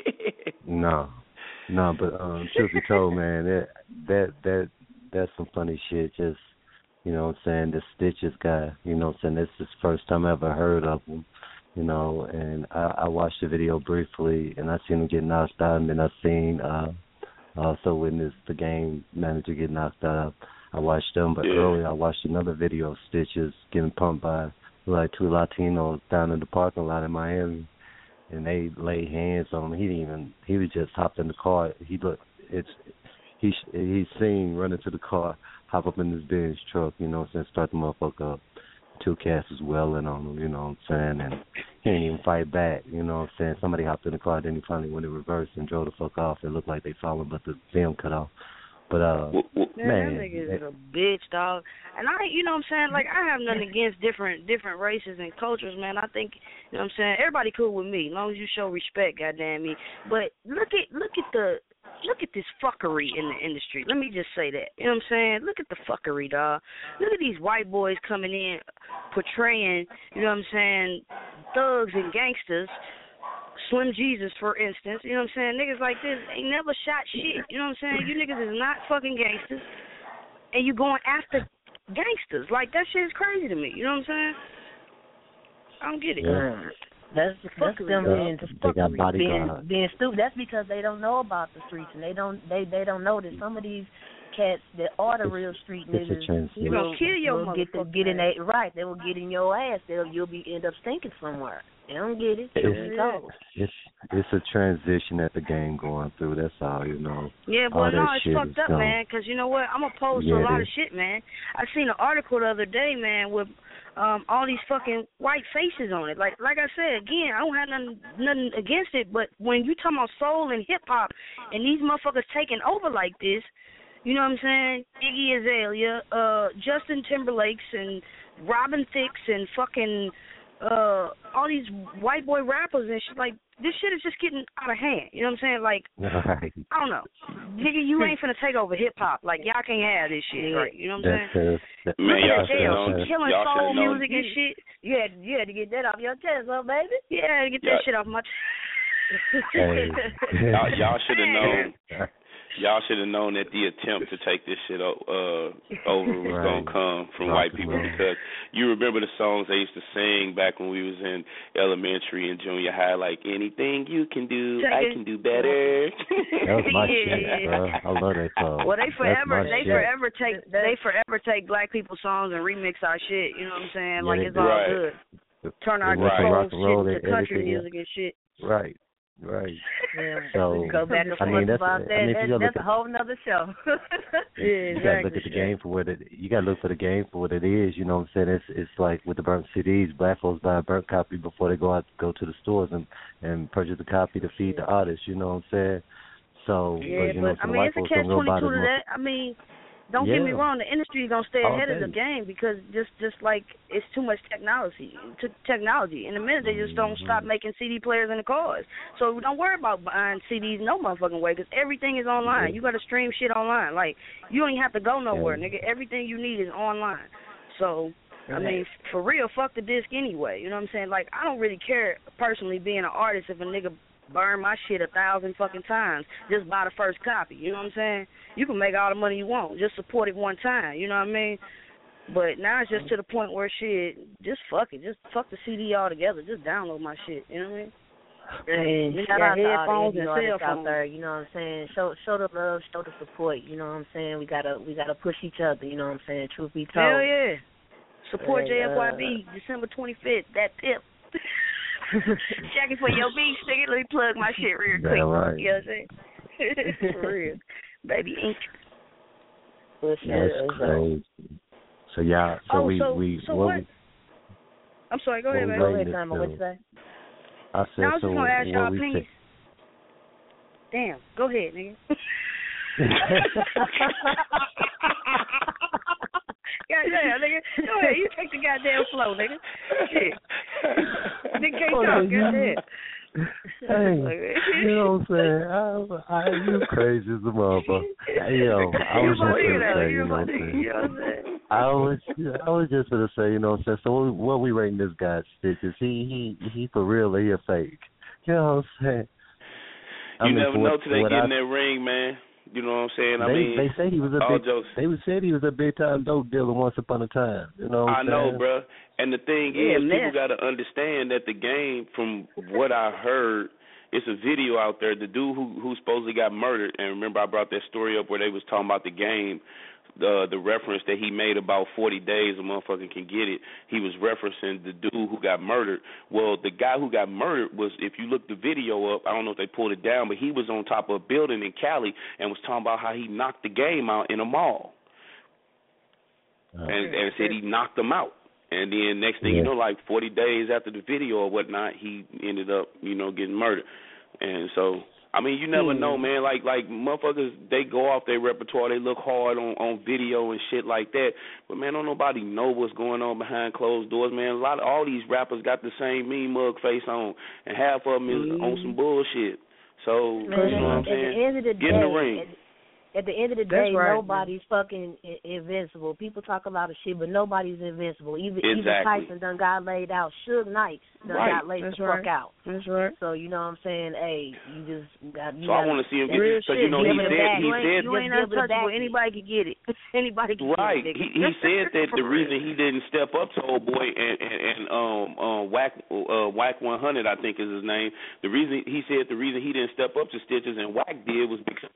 No, no, but um, truth be told, man, that that that that's some funny shit. Just you know, what I'm saying the Stitches guy. You know, what I'm saying this is the first time I ever heard of him. You know, and I, I watched the video briefly, and I seen him get knocked out, and then I seen uh, also witnessed the game manager get knocked out. I watched them, but Yeah. earlier I watched another video of Stitches getting pumped by like two Latinos down in the parking lot in Miami. And they laid hands on him. He didn't even. He was just hopped in the car. He looked. It's. He he's seen running to the car, hop up in his Benz truck. You know what I'm saying? Start the motherfucker up. Two cats was welling on him. You know what I'm saying? And he didn't even fight back. You know what I'm saying? Somebody hopped in the car. Then he finally went in reverse and drove the fuck off. It looked like they followed him, but the film cut off. But uh, Well, well, Man, man, that nigga is a bitch, dog. And I, you know what I'm saying? Like, I have nothing against different different races and cultures, man. I think, you know what I'm saying? Everybody cool with me, as long as you show respect, goddamn me. But look at look at the look at this fuckery in the industry. Let me just say that. You know what I'm saying? Look at the fuckery, dog. Look at these white boys coming in portraying, you know what I'm saying, thugs and gangsters. Slim Jesus, for instance, you know what I'm saying? Niggas like this ain't never shot shit. You know what I'm saying? You niggas is not fucking gangsters, and you going after gangsters. Like, that shit is crazy to me. You know what I'm saying? I don't get it. Yeah. That's that's them Yeah. being They got being, bodyguards. being stupid. That's because they don't know about the streets and they don't they they don't know that some of these cats that are the It's- real street it's a niggas transition. You gonna kill your will get to motherfucking get in ass. they right. They will get in your ass. They'll you'll be end up stinking somewhere. They don't get it. It's- Truth be told. it's it's a transition that the game going through. That's all, you know. Yeah, All but no, that it's shit fucked is up, gone. man. Because you know what? I'm opposed to Yeah, a lot it of is. shit, man. I seen an article the other day, man, with um all these fucking white faces on it. Like like I said, again, I don't have nothing nothing against it, but when you talking about soul and hip hop and these motherfuckers taking over like this, you know what I'm saying? Iggy Azalea, uh, Justin Timberlake's and Robin Thicke's and fucking uh all these white boy rappers and shit, like this shit is just getting out of hand. You know what I'm saying? Like Right. I don't know. Nigga, you ain't finna take over hip hop. Like y'all can't have this shit, right? You know what I'm That's saying? uh, that, Man, Look y'all at should have Adele. known. She killing Y'all should soul have known. music and shit. You had you had to get that off your chest, huh, baby? Yeah, get Yeah. that shit off my Hey. Y'all, y'all should have known. Man. Y'all should have known that the attempt to take this shit o- uh, over was Right. gonna come from Rock white and people roll. because you remember the songs they used to sing back when we was in elementary and junior high, like anything you can do, Take I it. can do better. That was my Yeah. shit, bro. I love that song. Well, they That's forever, my they shit. forever take, they forever take black people's songs and remix our shit. You know what I'm saying? Yeah, like they it's do. all Right. good. Turn our They went from control rock and roll shit to into country everything, yeah. music and shit. Right. Right. Yeah. So, Go back and I forth mean, that's- about that. I mean, if you That- gotta that's look a whole nother show. Yeah, You gotta look at the game for what it. You gotta look for the game for what it is. You know what I'm saying? It's it's like with the burnt C Ds. Black folks buy a burnt copy before they go out go to the stores and and purchase a copy to feed the artist. You know what I'm saying? So, Yeah, but, you know, but I some mean, white it's a folks catch don't go buy twenty-two to this that. I mean, don't get me Yeah. wrong, the industry is gonna stay All ahead of the day. game because just just like it's too much technology. T- technology. In a minute, they just don't Mm-hmm. stop making C D players in the cars. So don't worry about buying C Ds no motherfucking way because everything is online. Yeah. You got to stream shit online. Like you don't even have to go nowhere, Yeah. nigga. Everything you need is online. So. I mean, f- for real, fuck the disc anyway. You know what I'm saying? Like, I don't really care personally being an artist if a nigga burn my shit a thousand fucking times. Just buy the first copy. You know what I'm saying? You can make all the money you want. Just support it one time. You know what I mean? But now it's just to the point where shit, just fuck it, just fuck the C D altogether, just download my shit. You know what I mean? And You shout got out to all headphones the and indie artists cell out phones. there, you know what I'm saying? Show show the love, show the support, you know what I'm saying? We gotta we gotta push each other, you know what I'm saying? Truth be told. Hell yeah. Support Hey, J F Y uh, B December twenty-fifth. That tip. Check it for your beats, nigga. Let me plug my shit real quick. Damn right. You know what I'm saying? For real. Baby Ink. Push That's it, crazy. So y'all, so Oh, we so- we so what? what? We, I'm sorry, go what ahead, we man. Go rating ahead, this Timer, what you to? say? I said Now I was so. just gonna ask y'all What we opinions. say? Damn, go ahead, nigga. Goddamn, nigga. Go ahead, you take the goddamn flow, nigga. Shit. Nigga can't talk, goddamn. Hey, you know what I'm saying? I, I, you crazy as a motherfucker. Hey, yo, I You was just my nigga, gonna though. say, You you know my what I'm nigga. saying? You know what I'm saying? I was, I was just gonna say, you know what I'm saying? So what, what we rating this guy Stitches? He, he, he for real or he a fake? You know what I'm saying? I You mean, never for know what- till they what get I- in that ring, man. You know what I'm saying? I they, mean, they say he was a all big. jokes. They said he was a big time dope dealer once upon a time. You know what I I'm know, saying? bro. And the thing Yeah, is, people mess. got to understand that the game, from what I heard, it's a video out there. The dude who who supposedly got murdered, and remember I brought that story up where they was talking about the game, the the reference that he made about forty days a motherfucker can get it. He was referencing the dude who got murdered. Well, the guy who got murdered was, if you look the video up, I don't know if they pulled it down, but he was on top of a building in Cali and was talking about how he knocked the game out in a mall. Uh, and, and said he knocked him out. And then next thing Yeah. you know, like forty days after the video or whatnot, he ended up, you know, getting murdered. And so, I mean, you never Hmm. know, man. Like, like motherfuckers, they go off their repertoire. They look hard on, on video and shit like that. But man, don't nobody know what's going on behind closed doors, man. A lot of all these rappers got the same mean mug face on, and half of them is Mhm. on some bullshit. So, Man, you know what I'm at the saying? end of the Get in the day, ring. At, at the end of the That's day, right, nobody's fucking i- invincible. People talk a lot of shit, but nobody's invincible. Even even Exactly. Tyson done got laid out. Suge Knight done Right. got laid That's the right. fuck out. That's right. So you know what I'm saying? Hey, you just got. You So I gotta- want to see him that's get, Real because shit. you know he Give it said back. he you ain't, said you ain't Just give it untouchable. back. Anybody can get it. Anybody can right. get it. He he said that the reason he didn't step up to old boy and and, and um um Whack uh Whack one hundred, I think is his name. The reason he said the reason he didn't step up to Stitches and Whack did was because.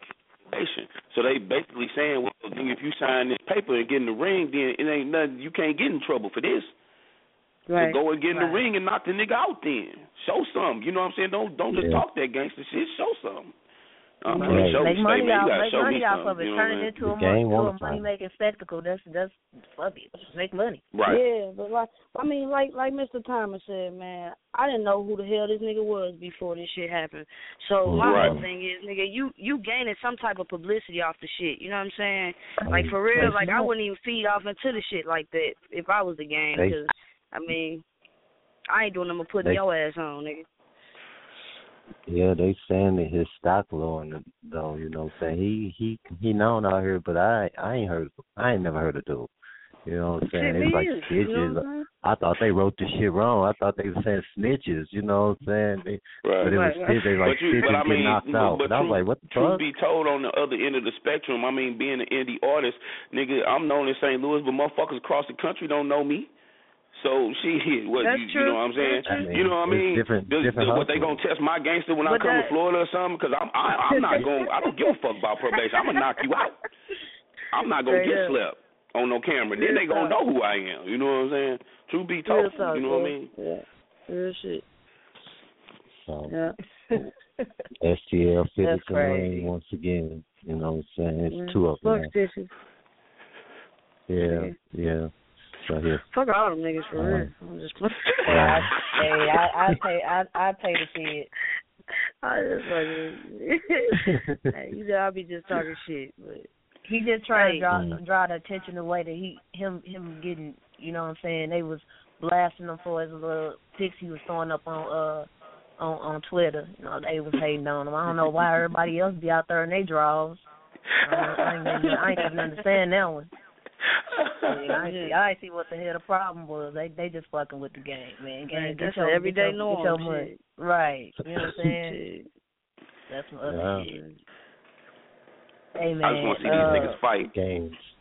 So they basically saying, well, if you sign this paper and get in the ring, then it ain't nothing. You can't get in trouble for this. Right. So go and get in Right. the ring and knock the nigga out. Then show something. You know what I'm saying? Don't don't just Yeah. talk that gangster shit. Show something. Uh, Make, I mean, show make me, money man, you off, gotta make show money me off something, of it. you know Turn what I it mean? into The a, game mo- to a won't money making spectacle. That's that's fuck it. Just make money. Right. Yeah, but like I mean, like like Mister Thomas said, man, I didn't know who the hell this nigga was before this shit happened. So my Right. whole thing is, nigga, you you gaining some type of publicity off the shit. You know what I'm saying? Like for real, like I wouldn't even feed off into the shit like that if I was the game. They- Because I mean, I ain't doing nothing but putting They- your ass on, nigga. Yeah, they saying that his stock low on the though, you know what I'm saying? He he he known out here, but I I ain't heard I ain't never heard of dude. You know what I'm saying? Shit It's like is, snitches. you know what I'm saying? I thought they wrote this shit wrong. I thought they were saying snitches, you know what I'm saying? They, Right. but it was Right, right. snitches, they like but you, snitches but I get mean, knocked but, out. but But I was truth, like, what the truth fuck? be told, on the other end of the spectrum, I mean, being an indie artist, nigga, I'm known in Saint Louis, but motherfuckers across the country don't know me. So shit, what That's you, true. you know what I'm saying? That's true. You know what I It's mean? different- Does- different does- what they hustles. gonna test my gangster when I But come that- to Florida or something? Because I'm I, I'm not going. I don't give a fuck about probation. I'm gonna knock you out. I'm not gonna Straight get up. slept on no camera. Then Real they gonna talk. know who I am. You know what I'm saying? Truth be Real told, talk, you know what I bro. mean? Yeah. Real shit. So, Yeah. S T L fitted That's the ring crazy. once again. You know what I'm saying? It's Yeah. two of them. Fuck stitches. Yeah, yeah. So here. Fuck all them niggas for Uh, real. I'm just playing. Hey, I, hey, I, I pay, I, I pay to see it. I just fucking. Hey, you know, I be just talking shit, but He just trying Hey. to draw Mm. draw the attention away that he him him getting, you know what I'm saying, they was blasting him for his little pics he was throwing up on uh on on Twitter. You know, they was hating on him. I don't know why everybody else be out there in their draws. I, don't- I ain't even, I ain't even understand that one. Yeah, I ain't see, I ain't see what the hell the problem was. They they just fucking with the game, man. Game, Man, get that's your, an everyday get your, norm, Get your money. shit. Right. You know what I'm saying? shit. That's some other Yeah. shit. Hey man, I just want to see uh, these niggas fight. Games.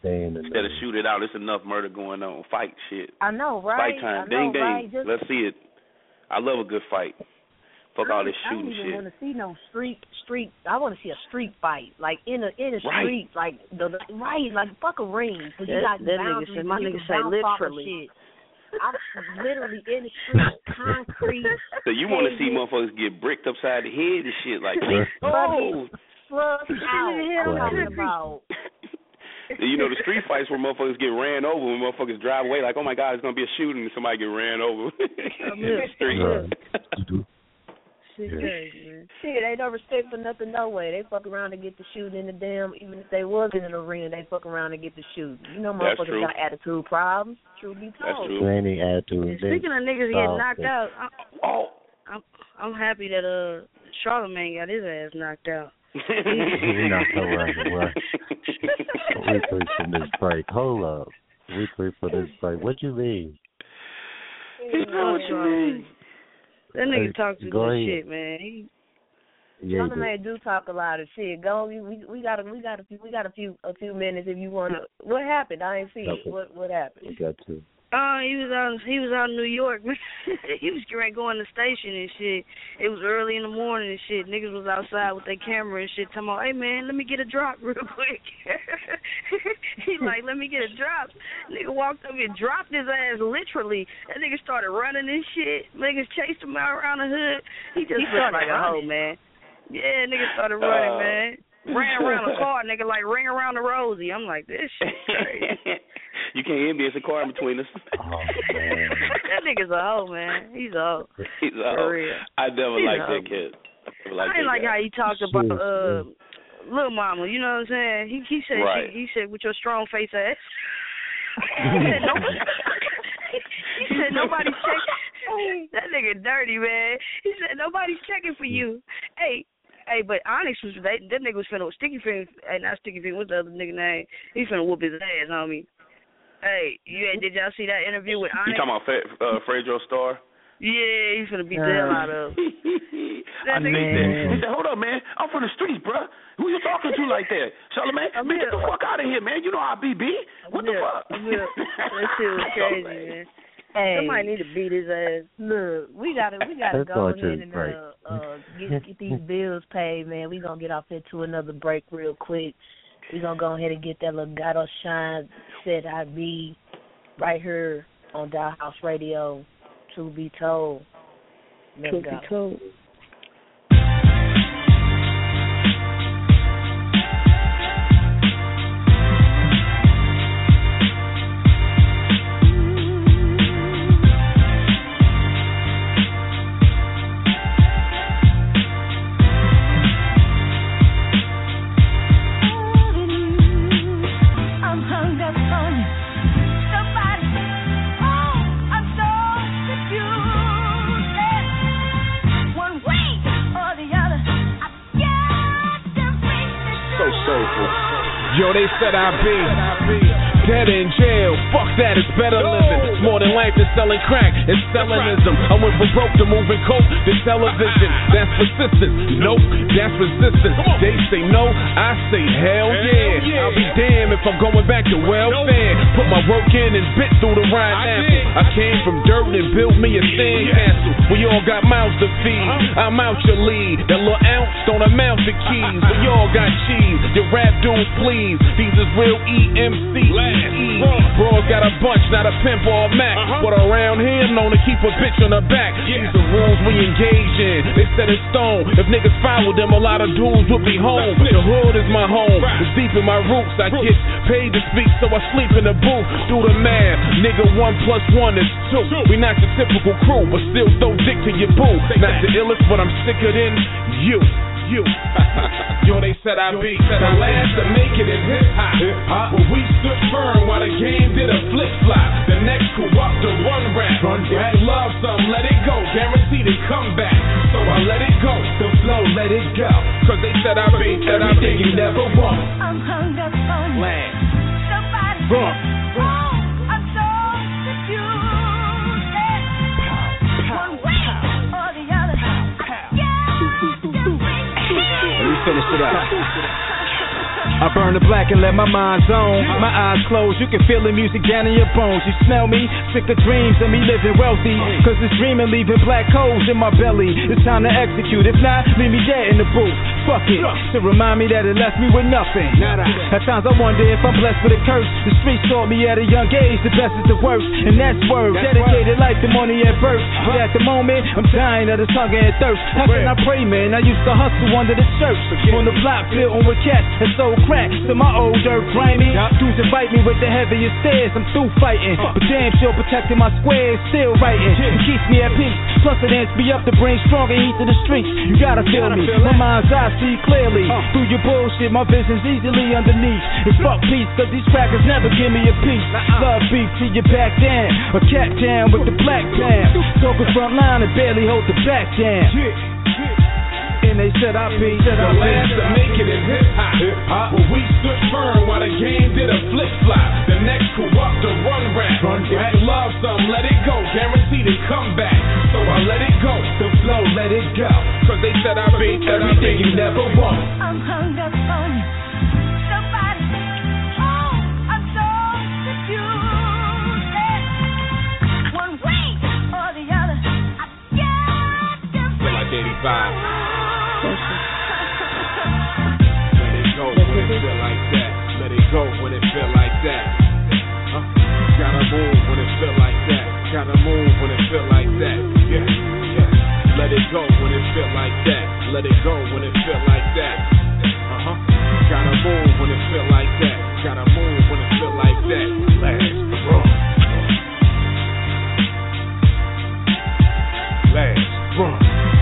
stay in the Instead of know. shoot it out, it's enough murder going on. Fight shit. I know, right? Fight time. I know, Ding ding. right? Just, Let's see it. I love a good fight. Fuck all this I don't shooting even shit. want to see no street street. I want to see a street fight, like in a in a Right. street, like the, the right, like fuck a ring. Cause you That- got that nigga boundaries say- my and you nigga can say bounce off of literally. shit. I'm literally in the street, concrete. So you want to see pavement, motherfuckers get bricked upside the head and shit like Oh, oh. slugged out. I'm talking about. You know the street fights where motherfuckers get ran over when motherfuckers drive away like, oh my God, it's gonna be a shooting and somebody get ran over in the street. Right. Shit Yeah. crazy, man. Shit, ain't no respect for nothing, no way. They fuck around and get the shooting in the damn. Even if they wasn't in the ring, they fuck around and get the shooting. You know, That's motherfuckers true. got attitude problems. Truth be That's told. true. So any attitude. Speaking of niggas getting Oh, knocked okay. out, I, Oh. I'm I'm happy that uh Charlamagne got his ass knocked out. We're not so right. Right. We three for this break. Hold up. We three for this break. What you mean? You know what you mean? That nigga Hey, talk too go much ahead. shit, man. He, Yeah, Some man do talk a lot of shit. Go, we we, we got a we got a few we got a few a few minutes if you wanna. What happened? I ain't see it. Okay. What what happened? we got to. uh, he was out. He was out in New York, man. He was getting ready to go in the station and shit. It was early in the morning and shit. Niggas was outside with their camera and shit, talking about, "Hey man, let me get a drop real quick." He like, "Let me get a drop." Nigga walked up and dropped his ass literally. That nigga started running and shit. Niggas chased him out around the hood. He just He looked started like a hoe, running? man. Yeah, nigga started running, Uh. man. Ran around the car, nigga, like ring around the Rosie. I'm like, this shit crazy. You can't hear me. It's a car in between us. Oh man. That nigga's a hoe, man. He's a hoe. He's a For hoe. real. I never He's liked a hoe. that kid. I never I liked didn't that like guy. how he talked about Shit, uh Lil Mama, you know what I'm saying? He he said Right. he, he said with your strong face ass. He said nobody He said nobody's checking. That nigga dirty, man. He said nobody's checking for you. Hey, hey, but Onyx was that, that nigga was finna Sticky Finger, hey, not Sticky Finger, what's the other nigga name? He finna whoop his ass, homie. Hey, you did y'all see that interview with You Onyx? talking about Fe- uh, Fredro Star? Yeah, he's finna beat the hell out of him. I That knew nigga- that. He said, hold up, man. I'm from the streets, bro. Who you talking to like that? Charlamagne, I'm man, get the here. fuck out of here, man. You know how I be, B. What the Yeah, fuck? yeah. That shit was crazy, man. Hey, Somebody need to beat his ass. look, we gotta we gotta Let's go go ahead to the and break. uh, uh get get these bills paid, man. We gonna get off into another break real quick. We gonna go ahead and get that Legato Shine Said I Be right here on Dollhouse Radio. Truth be told. Let's Truth go. be told. I'm hung up on you. Somebody, oh, I'm so confused. Yeah. One way or the other, I got to reach the So truth. soulful. Yo, they said I be dead in jail. Fuck that, it's better living. It's more than life, it's selling crack. It's sellingism. I went from broke to moving coke to television. That's persistence. Nope, that's resistance. They say no, I say hell yeah. I'll be damned if I'm going back to welfare. Put my work in and bit through the rotten apple. I came from dirt and built me a sandcastle. We all got mouths to feed. I'm out your lead. That little ounce don't amount to keys. We all got cheese. Your rap dudes, please. These is real E M C. E. Bros got a bunch, not a pimp or a Mac. But around here, known to keep a bitch on her back. These the rules we engage in. They set in stone. If niggas followed them, a lot of dudes would be home. The hood is my home. It's deep in my roots. I get paid to speak, so I sleep in the booth. Do the math. Nigga, one plus one is two. We not your typical crew, but still throw dick to your boo. Not the illest, but I'm sicker than you. You. Yo, they said I be the last to make it in hip hop. But we stood firm while the game did a flip flop. The next corrupt to run rap. If you love something, let it go. Guaranteed to come back. So I let it go. The flow, let it go. Cause they said I be everything you never want. I'm hung up on you. Land. Somebody, Run. oh, I'm so confused. Yeah. One way or the other, I got to reach the truth. Let me finish it up. I burn the black and let my mind zone. My eyes closed, you can feel the music down in your bones. You smell me, sick of dreams of me living wealthy. Cause this dreaming leaving black holes in my belly. It's time to execute, if not, leave me dead in the booth. Fuck it, to remind me that it left me with nothing. At times I wonder if I'm blessed with a curse. The streets taught me at a young age the best is the worst. And that's word, dedicated life to money at birth. But at the moment, I'm dying of this hunger and thirst. How can I pray, man? I used to hustle under the church. On the block, building with cats and sold crack. To my old dirt grimy. Dudes invite me with the heaviest stairs. I'm through fighting. But damn sure protecting my squares, still writing. It keeps me at peace. Plus it amps me up to bring stronger heat to the streets. You gotta feel me. My mind's eye see clearly. Through your bullshit, my vision's easily underneath. And fuck peace, cause these crackers never give me a piece. Love beat till you back down. A cat down with the black down. Talking front line and barely hold the back down. And they said I be the last to make it in hip hop. Well, we stood firm while the game did a flip flop. The next corrupt to run rap. If you love something, let it go. Guaranteed to come back. So I let it go. The flow, let it go. Cause they said I be everything you never want. I'm hung up on somebody. Oh, I'm so confused. One way or the other, I got to Feel like eighty-five. feel Let it go when it feel like that. Let it go when it feel like that. Huh? Gotta move when it feel like that. Gotta move when it feel like that. Yeah, yeah. Let it go when it feel like that. Let it go when it feel like that. Uh huh. Gotta move when it feel like that. Gotta move when it feel like that. Last run. Last run.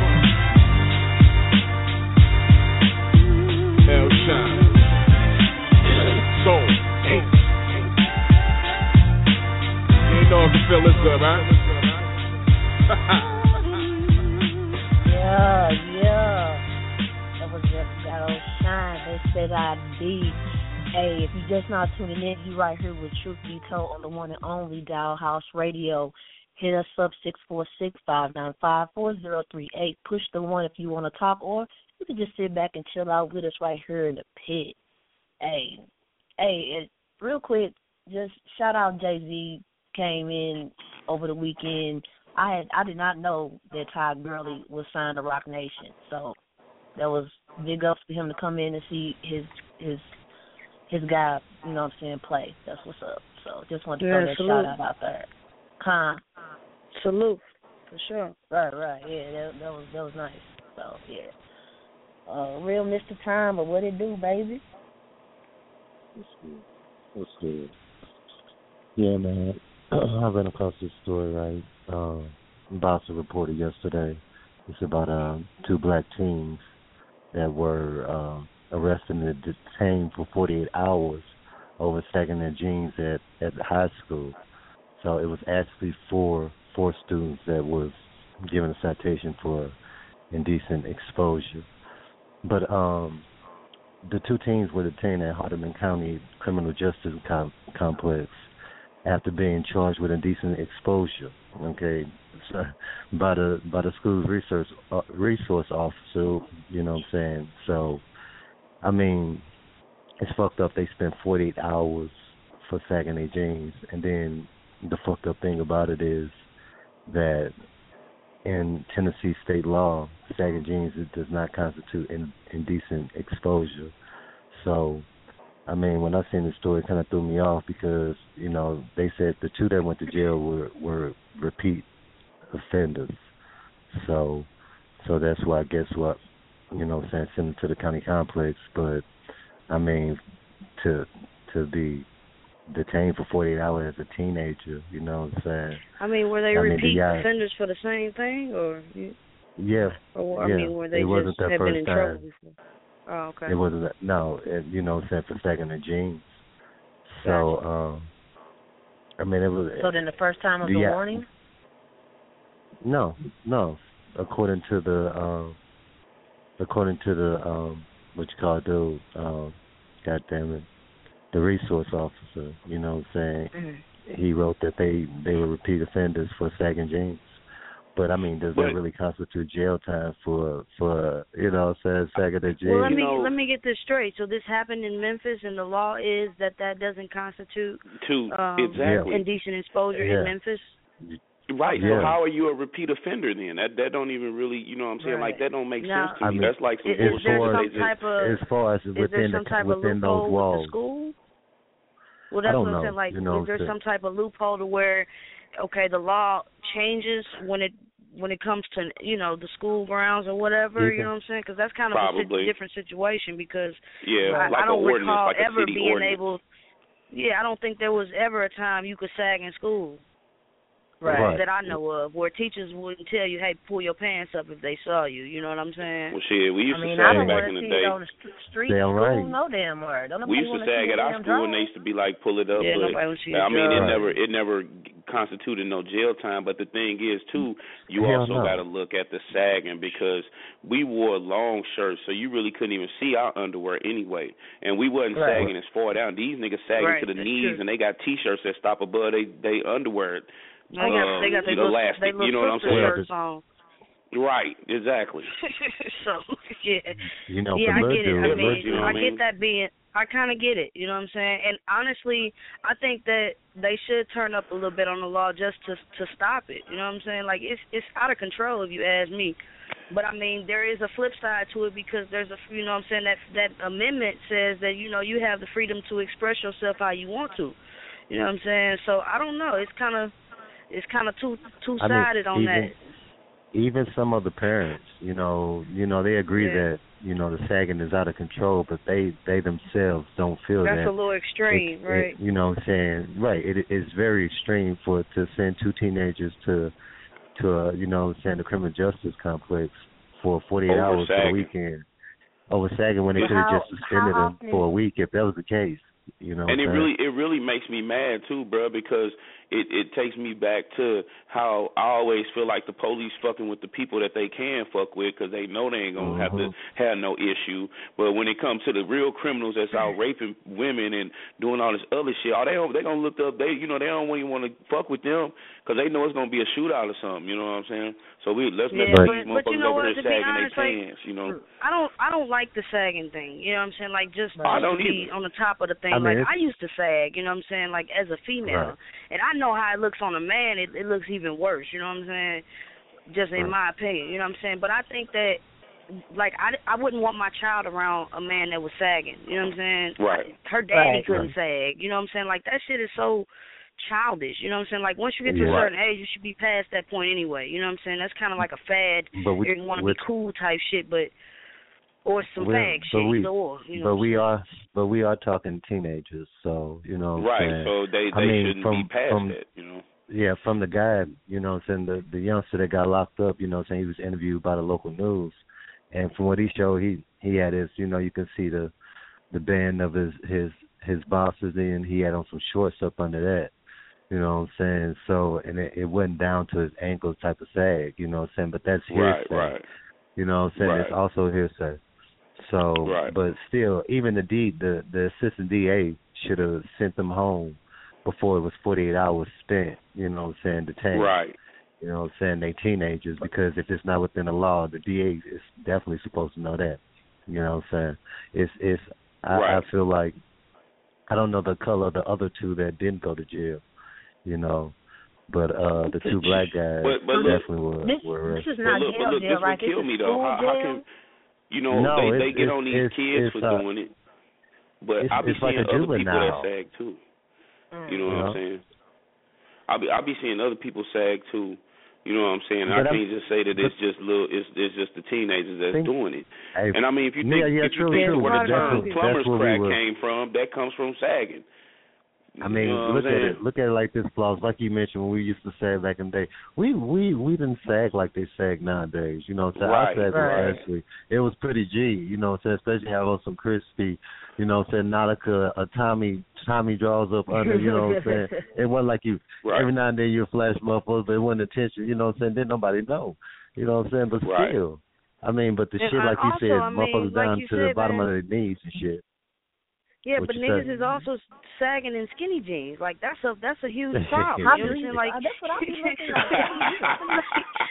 L Shine. Soul. Hey. You know if you feel this good, right? Yeah, yeah. That was just that old shine. They said I'd be. Hey, if you just not tuning in, you right here with Truth Be Told on the one and only Dial House Radio. Hit us up six four six, five nine five, four zero three eight. Push the one if you want to talk, or you can just sit back and chill out with us right here in the pit. Hey, hey, it, real quick, just shout out Jay-Z came in over the weekend. I had I did not know that Ty Gurley was signed to Rock Nation, so that was big ups for him to come in and see his his his guy, you know what I'm saying, play. That's what's up. So just wanted to Yeah, throw that salute. shout out out there. Con. Salute, for sure. Right, right, yeah, that, that was that was nice. So yeah, uh, real Mister Time, but what it do, baby? What's good? What's good? Yeah, man. I ran across this story, right? Um, Boston reported yesterday. It's about uh, two black teens that were uh, arrested and detained for forty-eight hours over stacking their jeans at, at high school. So it was actually four four students that was given a citation for indecent exposure. But um, the two teens were detained at Hardeman County Criminal Justice Com- Complex after being charged with indecent exposure. Okay, so by the by the school's research uh, resource officer. You know what I'm saying? So, I mean, it's fucked up. They spent forty-eight hours for sagging their jeans, and then the fucked up thing about it is that in Tennessee state law, sagging jeans it does not constitute in, indecent exposure. So, I mean, when I seen the story, it kind of threw me off because, you know, they said the two that went to jail were, were repeat offenders. So, so that's why I guess what, you know, saying send them to the county complex. But I mean, to to be detained for forty-eight hours as a teenager, you know what I'm saying? I mean, were they I mean, repeat the guy- offenders for the same thing, or Yeah, or I yeah. mean, were they it wasn't just their have been first in time. trouble before? Oh, okay. It wasn't that, no, it, you know what I'm saying, for sagging the jeans. So, um, I mean, it was. So then the first time was the- a yeah. warning? No, no. According to the, um, according to the, um, what you call it, dude, um, God damn it, the resource officer, you know what I'm saying? Mm-hmm. He wrote that they, they were repeat offenders for sagging jeans. But I mean, does But- that really constitute jail time for for you know what I'm saying, sagging their Well, let jeans? me know- let me get this straight. So this happened in Memphis, and the law is that that doesn't constitute to um, exactly indecent exposure Yeah. in Memphis. right. So Yeah. how are you a repeat offender then? That that don't even really, you know what I'm saying? Like Right. that don't make Now- sense to I me. mean, That's like some Is, As is bullshit. there far that some they just- type of as far as is there within some the type of within those loophole with walls. the school? Well, I that's don't what I'm know, saying. Like, you know, is there to- some type of loophole to where, okay, the law changes when it when it comes to you know the school grounds or whatever? Even- You know what I'm saying? Because that's kind of a Probably. si- different situation. Because yeah, I, like I don't an ordinance, recall like a ever city being ordinance. able. Yeah, I don't think there was ever a time you could sag in school. Right. That I know of, where teachers wouldn't tell you, "Hey, pull your pants up" if they saw you. You know what I'm saying? Well, shit, we used I mean, to I sag don't back want in to the see day. it on the st- street Damn school, right. no damn word. Don't We nobody used to wanna see sag a at our damn school, and drawing. they used to be like, pull it up. Yeah, but nobody would see I a mean, it drawing. never, it never constituted no jail time. But the thing is, too, you Hell also no. got to look at the sagging because we wore long shirts, so you really couldn't even see our underwear anyway. And we wasn't Right. sagging as far down. These niggas sagging Right, to the that's knees, true. and they got T-shirts that stop above they they underwear. They got they got Um, their you know, little, elastic, they little you know what I'm sister saying? shirts on. Right, exactly. So yeah, You know, yeah, for I little get it. I dudes, mean, you know what I I mean? get that being. I kind of get it. You know what I'm saying? And honestly, I think that they should turn up a little bit on the law just to to stop it. You know what I'm saying? Like it's it's out of control if you ask me. But I mean, there is a flip side to it because there's a you know what I'm saying that that amendment says that you know you have the freedom to express yourself how you want to. You know what I'm saying? So I don't know. It's kind of it's kind of two two I mean, sided on even, that. even some of the parents, you know, you know, they agree Yeah. that you know the sagging is out of control, but they they themselves don't feel That's that. a little extreme, it, right? It, you know what I'm saying? Right. It is very extreme for to send two teenagers to to uh, you know what I'm saying the criminal justice complex for forty-eight Over hours for the sagging. weekend. Over sagging when they But could have how- just suspended how them often for a is- week if that was the case. You know And it what I'm really it really makes me mad too, bro, because it it takes me back to how I always feel like the police fucking with the people that they can fuck with because they know they ain't gonna have to have no issue. But when it comes to the real criminals that's out raping women and doing all this other shit, all they don't, they gonna look up. They you know they don't even want to fuck with them because they know it's gonna be a shootout or something. You know what I'm saying? So we let's Yeah, let but- these but you motherfuckers know over what, here to be sagging honest, their like, pants. You know. I don't I don't like the sagging thing. You know what I'm saying? Like just, I just don't to be either. on the top of the thing. I mean, like it's- I used to sag, you know what I'm saying, like as a female. Right. And I know how it looks on a man, it it looks even worse, you know what I'm saying? Just in Right. my opinion, you know what I'm saying? But I think that like I, I wouldn't want my child around a man that was sagging, you know what I'm saying? Right. Her daddy Right. couldn't sag, you know what I'm saying? Like that shit is so childish, you know what I'm saying? Like once you get to a Yeah. certain age, you should be past that point anyway, you know what I'm saying? That's kind of like a fad. But we, You want to with- be cool type shit, but or some Well, fag but shit, we- either or. You know but we are, but we are talking teenagers, so you know. What I'm Right. saying? So they I they mean, shouldn't from- be past from- that. You know. Yeah, from the guy, you know, what I'm saying the the youngster that got locked up, you know, what I'm saying he was interviewed by the local news, and from what he showed, he he had his, you know, you can see the the band of his his his bosses, and he had on some shorts up under that, you know what I'm saying. So, and it, it went down to his ankles type of sag, you know what I'm saying. But that's Right. hearsay, Right. you know what I'm saying. Right. It's also hearsay. So, Right. but still, even the D, the the assistant D A should have sent them home before it was forty-eight hours spent, you know what I'm saying, detained. Right. You know what I'm saying, they teenagers, because if it's not within the law, the D A is definitely supposed to know that. You know what I'm saying? It's, it's, I, Right. I feel like, I don't know the color of the other two that didn't go to jail, you know, but uh the two black guys But- but look, definitely were, This, were this is But not look, but jail look, jail, this right? would This kill is me though. school How, jail. how can you know No, they they it's- get on these it's- kids it's, for uh, doing it, but it's- I be it's like seeing a other people juvenile. that sag too. Mm. You know what You know? I'm saying? I be I be seeing other people sag too. You know what I'm saying? But I I'm- can't just say that it's just little. It's it's just the teenagers that's Think- doing it. Hey, And I mean, if you yeah, think yeah, if you true, think true. where the That's term what- plumber's that's what we crack were- came from, that comes from sagging. I mean, You know what look I'm at saying? it. Look at it like this, Flaws. Like you mentioned when we used to sag back in the day, we we we didn't sag like they sag nowadays. You know what I'm saying? Right, I said right. actually, it was pretty G. You know what I'm saying? Especially have on some crispy. You know what I'm saying? Nautica, a Tommy Tommy draws up under. You know what I'm saying? It wasn't like you Right. every now and then you flash muffles, but it wasn't attention. You know what I'm saying? Didn't nobody know. You know what I'm saying? But Right. still, I mean, but the And shit I- like you also, said, I mean, motherfuckers like down you to the said, bottom man. of their knees and shit. Yeah, What but you niggas say? is also sagging in skinny jeans. Like that's a that's a huge problem. I you know what I'm believe saying? it. Like Uh, that's what I be looking at. like,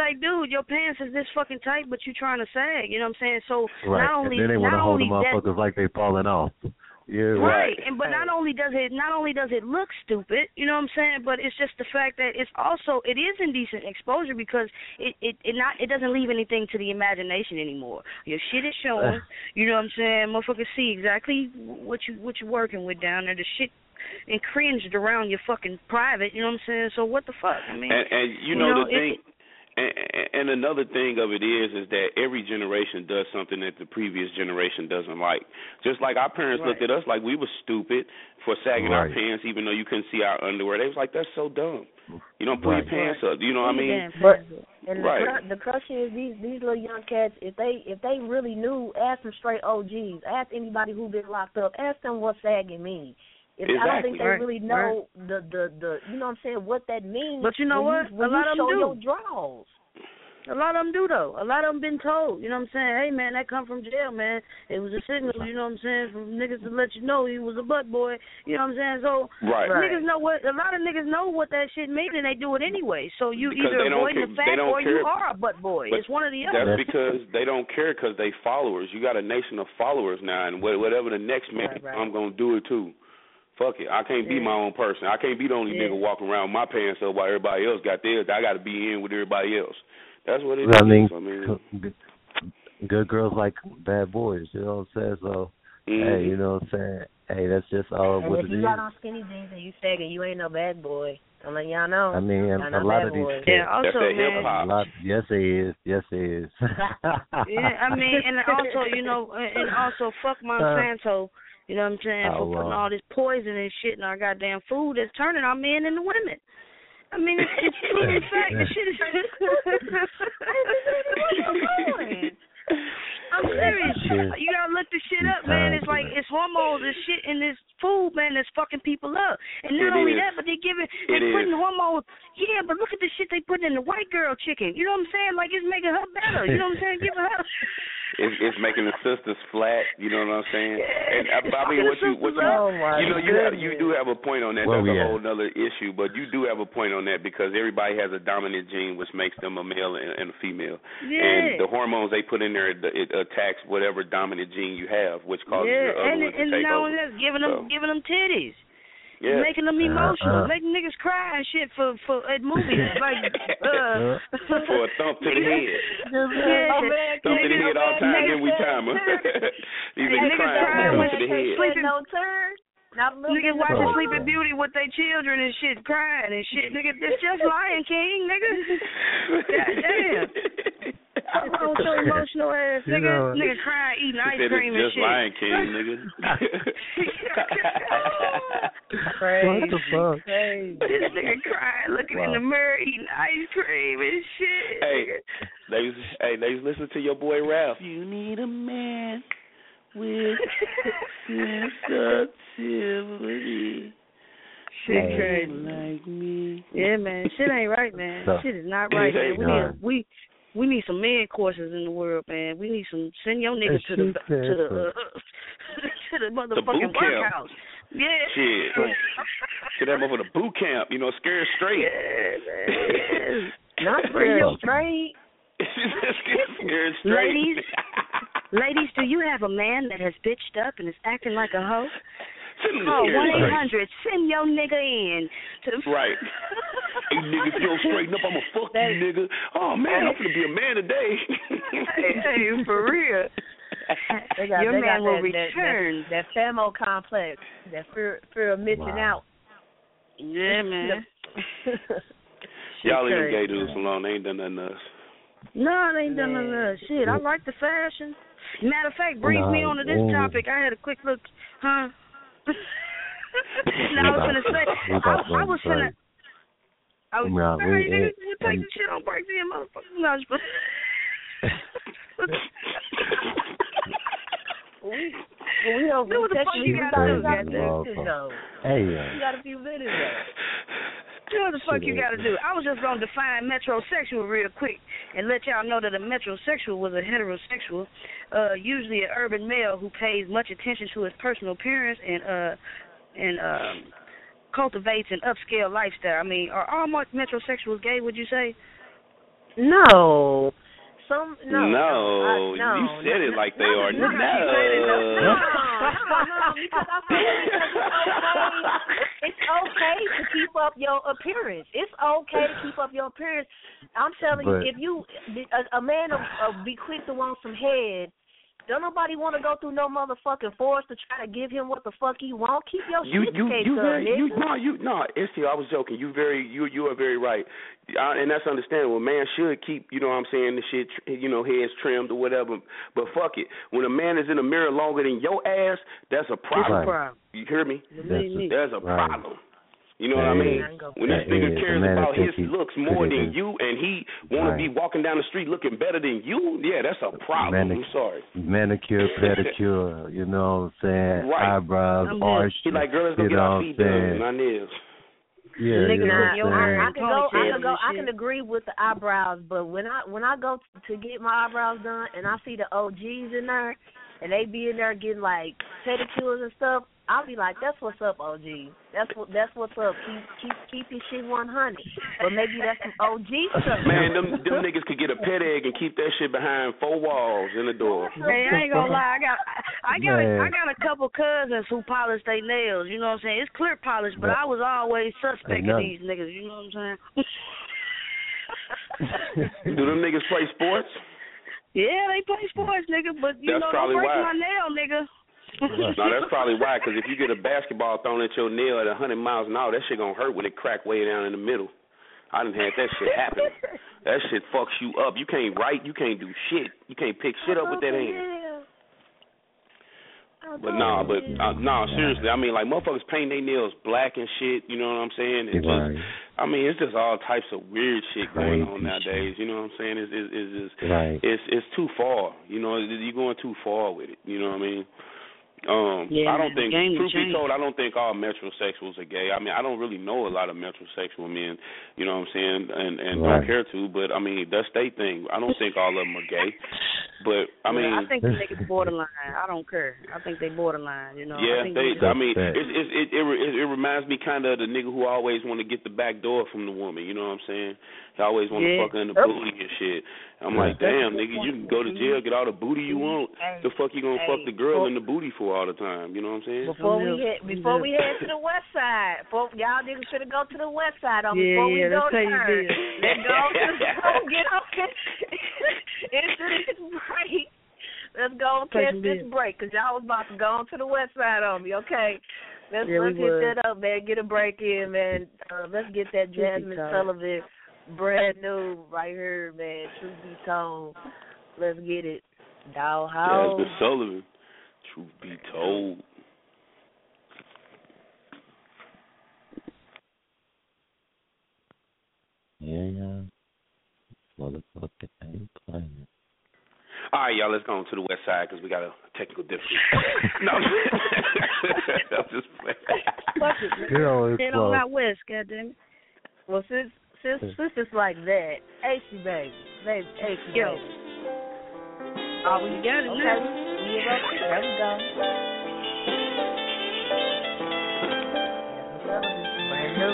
like, dude, your pants is this fucking tight, but you trying to sag. You know what I'm saying? So Right. not only and then they want not to hold the only that, motherfuckers like they falling off. Yeah, right. And but not only does it not only does it look stupid, you know what I'm saying, but it's just the fact that it's also it is indecent exposure because it it, it not it doesn't leave anything to the imagination anymore. Your shit is showing, you know what I'm saying? Motherfuckers see exactly what you what you're working with down there. The shit and cringed around your fucking private, you know what I'm saying? So what the fuck? I mean, and, and you know, you know the thing. it, And, and another thing of it is, is that every generation does something that the previous generation doesn't like. Just like our parents right. looked at us like we were stupid for sagging Right. our pants, even though you couldn't see our underwear. They was like, "That's so dumb. You don't pull Right. your pants up." You know what I mean? But and the, Right. cru- the crushing is these these little young cats. If they if they really knew, ask them straight O Gs. Ask anybody who been locked up. Ask them what sagging means. If, Exactly. I don't think they Right. really know the, the the you know what I'm saying what that means. But you know when what? You, when A lot you of them show do. your draws. A lot of them do, though. A lot of them been told, you know what I'm saying? Hey, man, that come from jail, man. It was a signal, you know what I'm saying, from niggas to let you know he was a butt boy, you know what I'm saying? So Right. Right. niggas know what, a lot of niggas know what that shit means, and they do it anyway. So you Because either they don't avoiding care- the they fact don't or care. you are a butt boy. But It's one or the That's other. because they don't care because they followers. You got a nation of followers now, and wha- whatever the next man, Right, right. I'm gonna do it too. Fuck it. I can't be Yeah. my own person. I can't be the only Yeah. nigga walking around with my pants up while everybody else got theirs. I got to be in with everybody else. That's what it I is. mean, I mean, good, good girls like bad boys. You know what I'm saying? So, mhm. hey, you know what I'm saying? Hey, that's just all And what if it you is. got on skinny jeans and you sagging, you ain't no bad boy. I'm letting y'all know. I mean, Y'all a not lot bad of these boys. Yeah, kids. also, That's that man. hip-hop. A lot, yes, it is. Yes, it is. Yeah, I mean, and also, you know, and also, fuck Monsanto. You know what I'm saying? Oh, for putting wow. all this poison and shit in our goddamn food that's turning our men into women. I mean, it's, it's proven fact. The shit is. I'm serious. Shit. You gotta look the shit It's up, man. time It's for like it. it's hormones and shit in this food, man. That's fucking people up. And not It only is. that, but they giving, It they is. putting hormones. Yeah, but look at the shit they putting in the white girl chicken. You know what I'm saying? Like it's making her better. You know what I'm saying? Giving her. It's, it's making the sisters flat. You know what I'm saying? And I, I mean, what you, what you, Oh my you know, you have, you goodness. do have a point on that. Where That's we a at? whole other issue, but you do have a point on that because everybody has a dominant gene, which makes them a male and, and a female. Yeah. And the hormones they put in there, it, it attacks whatever dominant gene you have, which causes Yeah, your other and one to and take not over. only that, giving them So, giving them titties. yeah. Making them Uh-uh. emotional, making niggas cry and shit for for at movies like uh, For a thump to the head. Yeah. Oh, man, Thump to the head all the time, then we time her. These Hey, niggas niggas crying crying for a when thump to the they head. sleeping. no turn. Not a little Niggas bit watching of Sleeping Beauty with their children and shit, crying and shit. Nigga, it's just Lion King, nigga. God damn. What's wrong with your emotional ass, You nigga? know- Nigga crying, eating He ice said cream it's and just shit. Lion King, nigga. What the fuck? Crazy. This nigga crying, looking in the mirror, eating ice cream and shit. Hey, nigga. ladies, hey, ladies, listen to your boy Ralph. You need a man with sensitivity. Shit Hey. crazy. Like me. Yeah, man, shit ain't right, man. So- Shit is not right, man. We Nah. need we we need some men courses in the world, man. We need some send your niggas to the She to said the so. uh, to the motherfucking boot camp. workhouse. Yeah. Shit. To that motherfucker boot camp, you know, scared straight. Yeah, man. Not For you. straight. Scared straight. Ladies, ladies, do you have a man that has bitched up and is acting like a hoe? Send him to Call scared one eight straight. hundred. Send your nigga in. To Right. Hey, nigga, if you don't straighten up, I'm going to fuck you, nigga. Oh, man, I'm going to be a man today. hey, hey, for real. They got, Your they man got will that, return. That, that, that famo complex, that fear, fear of missing Wow. out. Yeah, man. Y'all leave them crazy. gay dudes alone. They ain't done nothing to us. No, they ain't done none of that shit. I like the fashion. Matter of fact, brings me Nah, on to this ooh. topic. I had a quick look, huh? no, I was gonna say, We about to I, I was say. gonna. I was. Nah, we- Hey, niggas, it- you take and- the shit on break me, motherfucker. No, I'm just- we, well, we don't Do what the fuck technically you we gotta got, do, we got goddamn. minutes though. Hey, We uh, got a few minutes though. Do what the fuck you Shit. gotta do. I was just gonna define metrosexual real quick and let y'all know that a metrosexual was a heterosexual, uh, usually an urban male who pays much attention to his personal appearance and uh and um cultivates an upscale lifestyle. I mean, are all much metrosexuals gay, would you say? No. Some no. No, I, no you said no, it like no, they are. No, No. no, no, no, because I feel it's okay. It's okay to keep up your appearance. It's okay to keep up your appearance. I'm telling But, you, if you a, a man will uh, be quick to want some head. Don't nobody want to go through no motherfucking force to try to give him what the fuck he want. Keep your You shit you case you up, very nigga. you no you no S T, I was joking. You very you you are very right, I, and that's understandable. Man should keep, you know what I'm saying, the shit, you know, heads trimmed or whatever. But fuck it, when a man is in the mirror longer than your ass, that's a problem. Right. You hear me? That's a, There's a right. problem. You know That what I mean? is. When this That nigga is. cares The man about that his think he looks more could than even- you, and he want to be Right. walking down the street looking better than you, yeah, that's a problem. Manic- I'm sorry. Manicure, pedicure, you know what I'm saying? Right. Eyebrows, I'm arch. He like, girl, let's go you get know our what feet I'm done, saying? my nails. Yeah, Nigga, you know nah, what your I'm I, hair saying? I can go. I ponytails can go. and I shit. can agree with the eyebrows, but when I when I go to get my eyebrows done and I see the O Gs in there, and they be in there getting like pedicures and stuff, I'll be like, that's what's up, O G. That's what that's what's up. Keep keep keep your shit one hundred. But maybe that's some O G stuff. Man, them them niggas could get a pet egg and keep that shit behind four walls in the door. Hey, I ain't gonna lie. I got, I got, a, Man. I got a couple cousins who polish their nails. You know what I'm saying? It's clear polish, but I was always suspect of Enough. these niggas. You know what I'm saying? Do them niggas play sports? Yeah, they play sports, nigga. But you That's know, probably don't break why. my nail, nigga. No, that's probably why, because if you get a basketball thrown at your nail at one hundred miles an hour, that shit gonna hurt when it crack way down in the middle. I done had that shit happen. That shit fucks you up. You can't write. You can't do shit. You can't pick shit up with that hand. But nah, but uh, nah, seriously, I mean, like motherfuckers paint their nails black and shit. You know what I'm saying? It's Right. just, I mean, it's just all types of weird shit going Crazy on nowadays. You know what I'm saying? It's it's it's just, Right. it's it's too far. You know, you're going too far with it. You know what I mean? Um, Yeah, I don't think, man, the game truth be changed. told, I don't think all metrosexuals are gay. I mean, I don't really know a lot of metrosexual men, you know what I'm saying, and, and Right. don't care to, but, I mean, that's their thing. I don't think all of them are gay. But, I mean... I think the niggas borderline. I don't care. I think they borderline, you know. Yeah, I think they. they, I mean, That's it it it it, it, it reminds me kind of of the nigga who always want to get the back door from the woman. You know what I'm saying? He always want to Yeah. fuck her in the booty and shit. I'm like, damn, nigga, you can go to jail, get all the booty you want. The fuck you gonna fuck the girl in the booty for all the time? You know what I'm saying? Before we head, before we head to the west side, before, y'all niggas should go to the west side on Yeah, before we yeah, go let's pay your there. bills. Let's go, let's go get up into this break. Let's go Pay catch some this bills. break, cause y'all was about to go on to the west side on me. Okay, let's Yeah, we let's hit was. that up, man. Get a break in, man. Uh, let's get that Jasmine tight. Sullivan brand new right here, man. Truth be told, let's get it. Dollhouse. Jasmine Sullivan. Truth be told. Yeah, yeah. Motherfucker ain't playing. All right, y'all, let's go on to the west side because we got a technical difficulty. No, I'm just playing. Fuck it, man. Get on this Head on club. out west, goddamn it. Well, since since since it's like that, A C baby, baby, A C Yo. baby. Oh, we got it Okay, now. we we go. There we go. Brand new.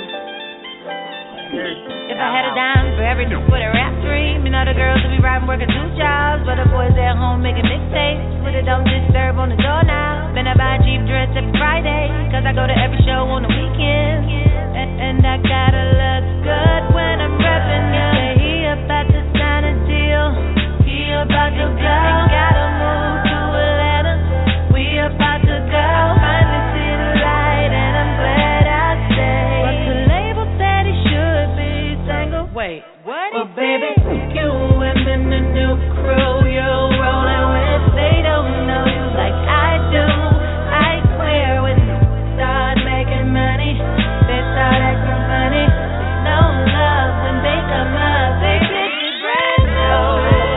If I had a dime for every dude with a rap dream, you know the girls would be riding working two jobs, but the boys at home making mixtapes with a don't disturb on the door now. Then I buy a Jeep dress every Friday, cause I go to every show on the weekends, and, and I gotta look good when I'm repping. Yeah, he about to sign a deal, he about to go, ain't gotta move to Atlanta, we about to go. Finally see the light, and I'm glad I stayed. But the label said he should be single. Wait, what? Well, baby, you and then the new crew you're rolling with, they don't know you like I do. I swear when you start making money, they start acting funny. There's no love when they come up. They get brand new.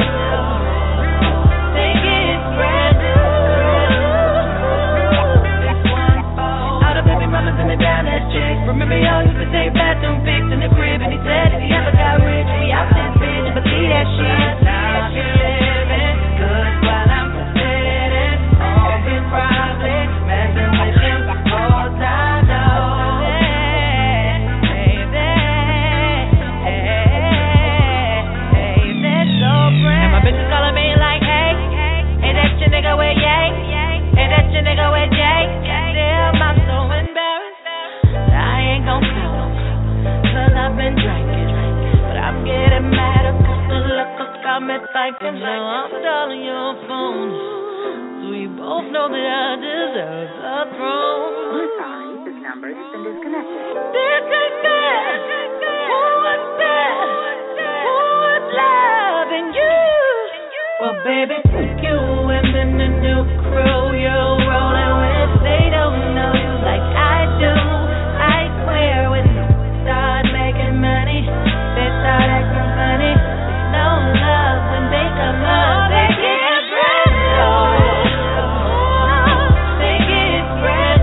They get brand new. This one fall. All the baby mamas and the down ass chicks. Remember y'all used to take bathroom pics in the crib, and he said if he ever got rich, we out this bitch. Believe that shit. Now she living. I met like and now I'm dialing your phone. So you both know that I deserve the throne. Sorry, this number has been disconnected. This is that. Who was that? Who was loving you? Well, baby, you and then the new crew you're rolling with, they don't know you like I do. I swear with no start making money, they start acting funny. There's no love when they come up, they get brand new. They get brand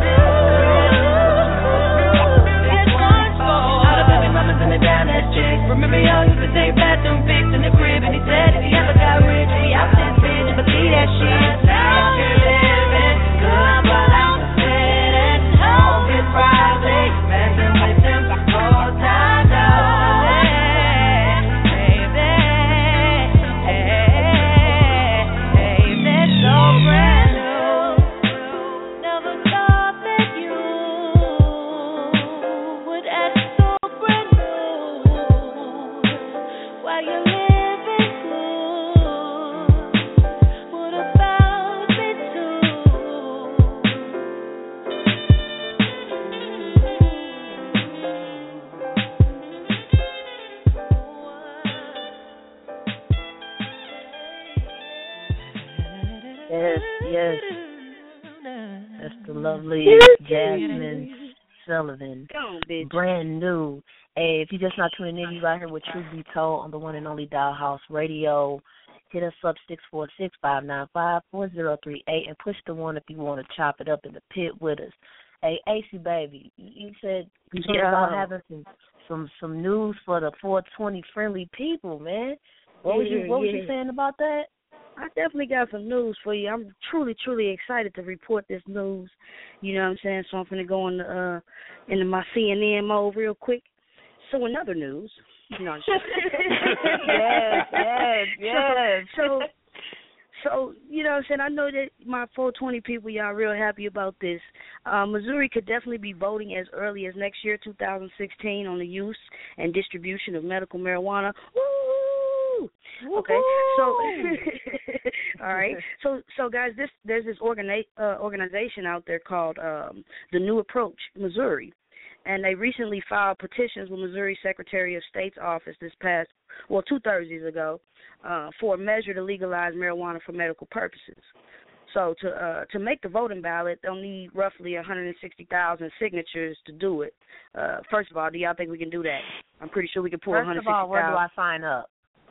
new. It's one for all the baby mamas and the down ass chicks. Remember y'all used to take bathroom pics in the crib, and he said if he ever got rich, he out this bitch, but see that shit. Now you're living good, but I'm sitting home, it's probably messing with them all time down. Baby, baby, so brand new. Never thought that you would act so brand new while you're living good. What about me too? Yes, yes. That's the lovely Jasmine Sullivan. Go on, bitch. Brand new. Hey, if you're just not tuning in, you right here with Truth Be Told on the one and only Dial House Radio. Hit us up six four six, five nine five, four zero three eight and push the one if you want to chop it up in the pit with us. Hey, A C baby, you you said something Yeah. about having some some some news for the four twenty friendly people, man. What was you Yeah, what was yeah. you saying about that? I definitely got some news for you. I'm truly, truly excited to report this news. You know what I'm saying? So I'm going to go in, uh, into my C N N mode real quick. So in other news, you know, Yes, yes, yes. So, so you know what I'm saying? I know that my four twenty people, y'all real happy about this. Uh, Missouri could definitely be voting as early as next year, two thousand sixteen, on the use and distribution of medical marijuana. Woo! Okay, so all right, so so guys, this there's this organi- uh, organization out there called um, the New Approach Missouri, and they recently filed petitions with Missouri Secretary of State's office this past well two Thursdays ago uh, for a measure to legalize marijuana for medical purposes. So to uh, to make the voting ballot, they'll need roughly one hundred sixty thousand signatures to do it. Uh, first of all, do y'all think we can do that? I'm pretty sure we can pull First one hundred of sixty thousand. all, where do I sign up?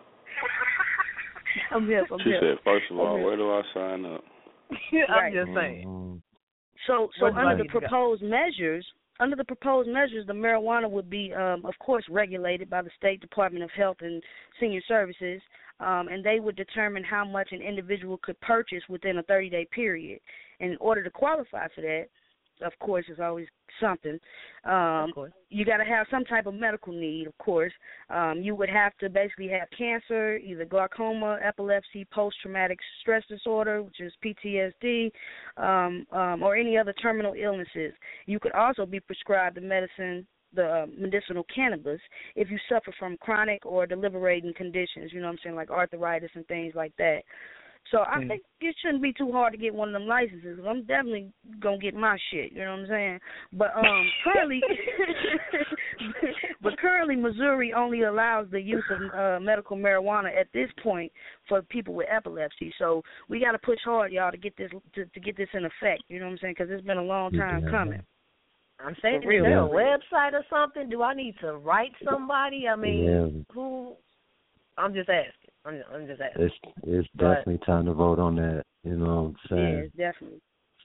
I'm hip, I'm She hip. said, first of all, Okay. where do I sign up? I'm just saying. Mhm. So, so Where do I under the need to go? proposed measures, under the proposed measures, the marijuana would be, um, of course, regulated by the State Department of Health and Senior Services, um, and they would determine how much an individual could purchase within a thirty-day period. And in order to qualify for that, of course, there's always something. Um, Of course. you got to have some type of medical need, of course. Um, you would have to basically have cancer, either glaucoma, epilepsy, post-traumatic stress disorder, which is P T S D, um, um, or any other terminal illnesses. You could also be prescribed the medicine, the uh, medicinal cannabis, if you suffer from chronic or deliberating conditions, you know what I'm saying, like arthritis and things like that. So I Mm. think it shouldn't be too hard to get one of them licenses. 'Cause I'm definitely gonna get my shit. You know what I'm saying? But um, currently, but currently, Missouri only allows the use of uh, medical marijuana at this point for people with epilepsy. So we got to push hard, y'all, to get this to, to get this in effect. You know what I'm saying? Because it's been a long time Yeah. coming. I'm saying, For real. is there a website or something? Do I need to write somebody? I mean, Yeah. who? I'm just asking. I'm just, I'm just asking. It's it's But- definitely time to vote on that. You know what I'm Yeah, saying? it's definitely.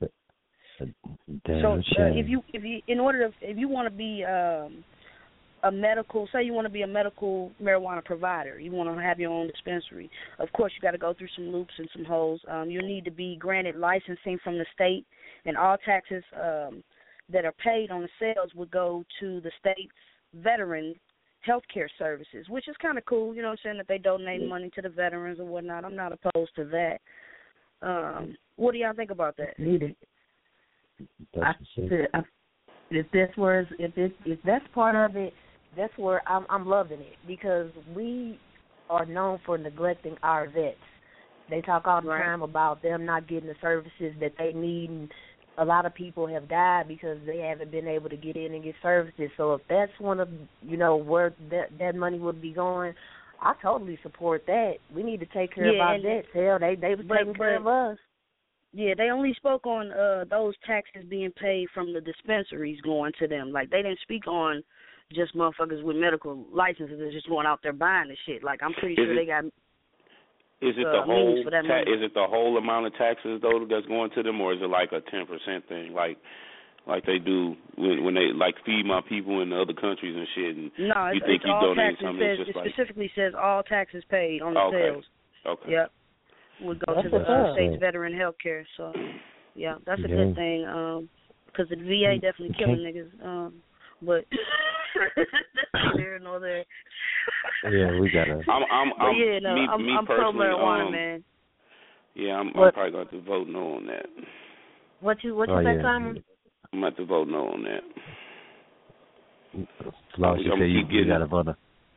Damn So uh, shame. if you if you in order to if you want to be um, a medical, say you want to be a medical marijuana provider, you want to have your own dispensary. Of course, you got to go through some loops and some holes. Um, you need to be granted licensing from the state, and all taxes um, that are paid on the sales would go to the state's veteran health care services, which is kind of cool. You know what I'm saying, that they donate money to the veterans or whatnot. I'm not opposed to that. Um, what do y'all think about that? Needed. I, That's what's up. I, if that's where if it, if that's part of it, that's where I'm I'm loving it, because we are known for neglecting our vets. They talk all the Right. time about them not getting the services that they need, and a lot of people have died because they haven't been able to get in and get services. So if that's one of, you know, where that that money would be going, I totally support that. We need to take care of Yeah, our and- vets. Hell, they they were but- taking care but- of us. Yeah, they only spoke on uh those taxes being paid from the dispensaries going to them. Like they didn't speak on just motherfuckers with medical licenses that's just going out there buying the shit. Like I'm pretty Is sure it- they got Is it uh, the whole means for that ta- money. is it the whole amount of taxes though that's going to them, or is it like a ten percent thing, like like they do when, when they like feed my people in the other countries and shit? And no, you it's, think it's you all donating taxes. It, something? says, It's it just like specifically says all taxes paid on the okay, sales. okay, Yep, would go That's to the what's uh, up. state's veteran health care. So yeah, that's a Yeah. good thing. Um, because the V A definitely You killing niggas. Um, but that's neither here nor there. Yeah, we gotta. I'm I'm, But I'm yeah, no, me, I'm, me I'm pro personally, marijuana, um, man. Yeah, I'm, I'm What- probably going to vote no on that. What you what you Oh, say, yeah. Simon? I'm going to vote no on that. Flaw, you I'm say you, keep you getting- gotta vote.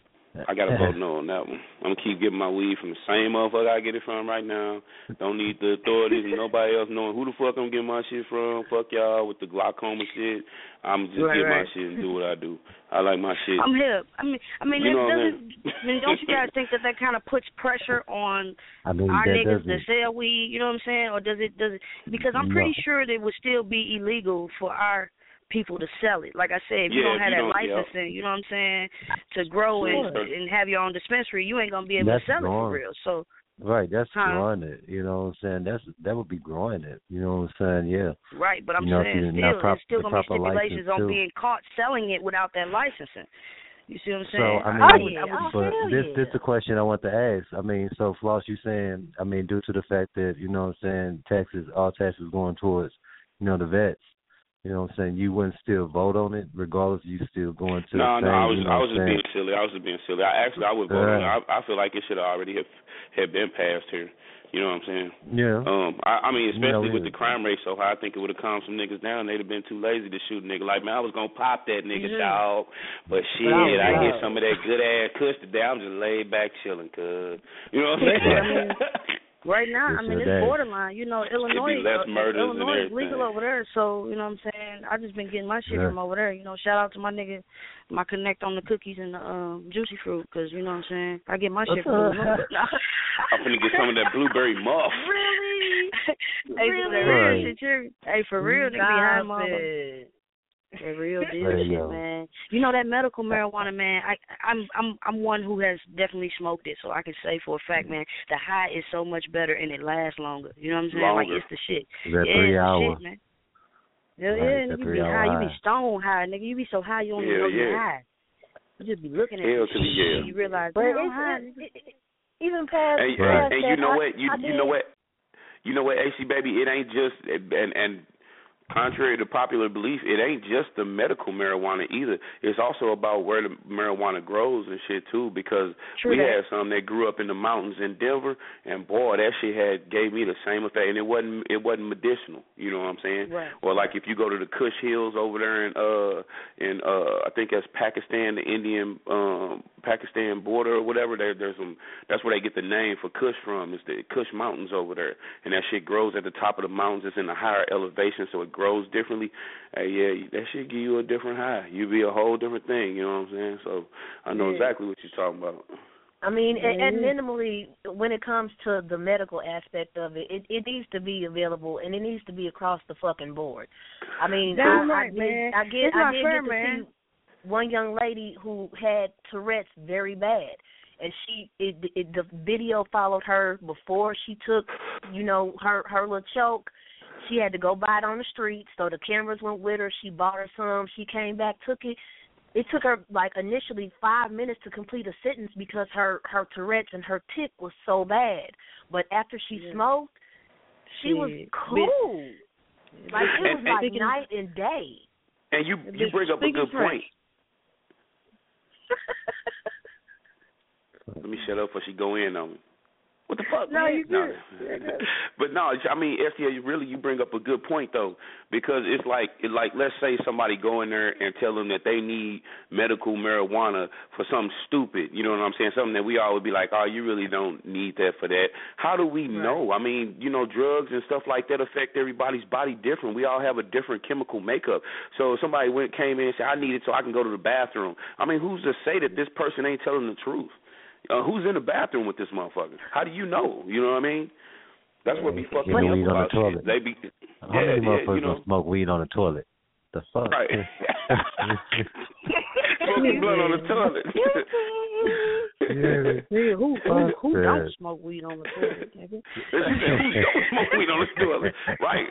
I got to vote no on that one. I'm going to keep getting my weed from the same motherfucker I get it from right now. Don't need the authorities and nobody else knowing who the fuck I'm getting my shit from. Fuck y'all with the glaucoma shit. I'm just Right, get right. my shit and do what I do. I like my shit. I'm hip. I mean, I mean, You it know what I doesn't. I mean, don't you guys think that that kind of puts pressure on I mean, our that niggas to doesn't. sell weed? You know what I'm saying? Or does it? Does it? Because I'm pretty No. sure that it would still be illegal for our people to sell it. Like I said, if you Yeah, don't if have you that don't- yeah. licensing, you know what I'm saying, to grow and Sure. and have your own dispensary, you ain't gonna be able That's to sell it wrong. for real. So Right, that's Huh? growing it. You know what I'm saying? That's that would be growing it. You know what I'm saying? Yeah. right, but I'm You know, if saying you're still, not prop- there's still the gonna be proper stipulations license, on too. being caught selling it without that licensing. You see what I'm So saying? I mean, Oh, would- yeah. I would- Oh, but hell this yeah. this the question I want to ask. I mean, so Floss, you saying? I mean, due to the fact that you know what I'm saying, taxes, all taxes going towards, you know, the vets. You know what I'm saying? You wouldn't still vote on it, regardless. You still going to No, the no, same. I was you know I what was I'm just saying? being silly. I was just being silly. I actually I would vote on it. Uh, I, I feel like it should have already have, have been passed here. You know what I'm saying? Yeah. Um, I, I mean, especially Yeah, with we- the crime rate so high, I think it would have calmed some niggas down. They'd have been too lazy to shoot a nigga. Like, man, I was gonna pop that nigga, Mhm. dog. But shit, Oh, I God. hit some of that good ass kush today. I'm just laid back chilling, cuz. You know what I'm Yeah, saying? I mean, Right now, Yes, I mean, sir, it's Dave. borderline. You know, Illinois, less uh, murders and Illinois is everything. legal over there. So, you know what I'm saying? I just been getting my shit Yeah. from over there. You know, shout out to my nigga, my connect on the cookies and the um, juicy fruit, because, you know what I'm saying? I get my shit from Illinois. I'm finna get some of that blueberry muff. Really? Hey, for that Right. real shit, you Hey, for real, nigga be high, Stop motherfucker. it. That real deal There you shit, go. man. You know that medical marijuana, man. I, I'm, I'm, I'm one who has definitely smoked it, so I can say for a fact, man, the high is so much better and it lasts longer. You know what I'm saying? Longer. Like it's the shit. That yeah, three it's the hour. shit, man. Hell Right, yeah, that nigga, you be three-hour high. You be high. stone high, nigga. You be so high you don't even Hell know you're yeah. high. You just be looking at Hell the to the shit, yeah. you realize, But man, I'm it's, high. it, nigga. it, even past, And, past and that, you know I, what? You I you know did- what? You know what, A C baby? It ain't just and and contrary to popular belief, it ain't just the medical marijuana either. It's also about where the marijuana grows and shit too. Because True we that. had some that grew up in the mountains in Denver, and boy, that shit had gave me the same effect. And it wasn't it wasn't medicinal. You know what I'm saying? Right. Or like if you go to the Kush Hills over there in uh in uh I think that's Pakistan, the Indian um Pakistan border or whatever. There there's some that's where they get the name for Kush from. It's the Kush Mountains over there, and that shit grows at the top of the mountains. It's in a higher elevation, so it grows differently. Hey, yeah, that shit give you a different high. You be a whole different thing. You know what I'm saying? So I know Yeah. exactly what you're talking about. I mean, and, and Mhm. minimally, when it comes to the medical aspect of it, it, it needs to be available, and it needs to be across the fucking board. I mean, Damn I, right, I did, man. I get, It's I not did fair, get to man. see one young lady who had Tourette's very bad, and she, it, it, the video followed her before she took, you know, her her little choke. She had to go buy it on the street, so the cameras went with her. She bought her some. She came back, took it. It took her, like, initially five minutes to complete a sentence because her, her Tourette's and her tic was so bad. But after she Yeah. smoked, she was Shit. cool. Like, it And- was and like speaking- night and day. And you you bring up a Speaking good French. point. Let me shut up before she go in on me. What the fuck? No, man? you no. good. But no, I mean, S T A, really, you bring up a good point though, because it's like, it like, let's say somebody go in there and tell them that they need medical marijuana for something stupid. You know what I'm saying? Something that we all would be like, oh, you really don't need that for that. How do we Right. know? I mean, you know, drugs and stuff like that affect everybody's body different. We all have a different chemical makeup. So if somebody went came in and said, I need it so I can go to the bathroom. I mean, who's to say that this person ain't telling the truth? Uh, who's in the bathroom with this motherfucker? How do you know? You know what I mean? That's what be fucking Getting up weed on the about toilet. shit. They be, How yeah, many yeah, motherfuckers you know. gonna smoke weed on the toilet? The fuck? Right. Smoking blunt on the toilet. Nigga, who who, who Yeah. don't smoke weed on the toilet, nigga? Who don't smoke weed on the toilet? Right.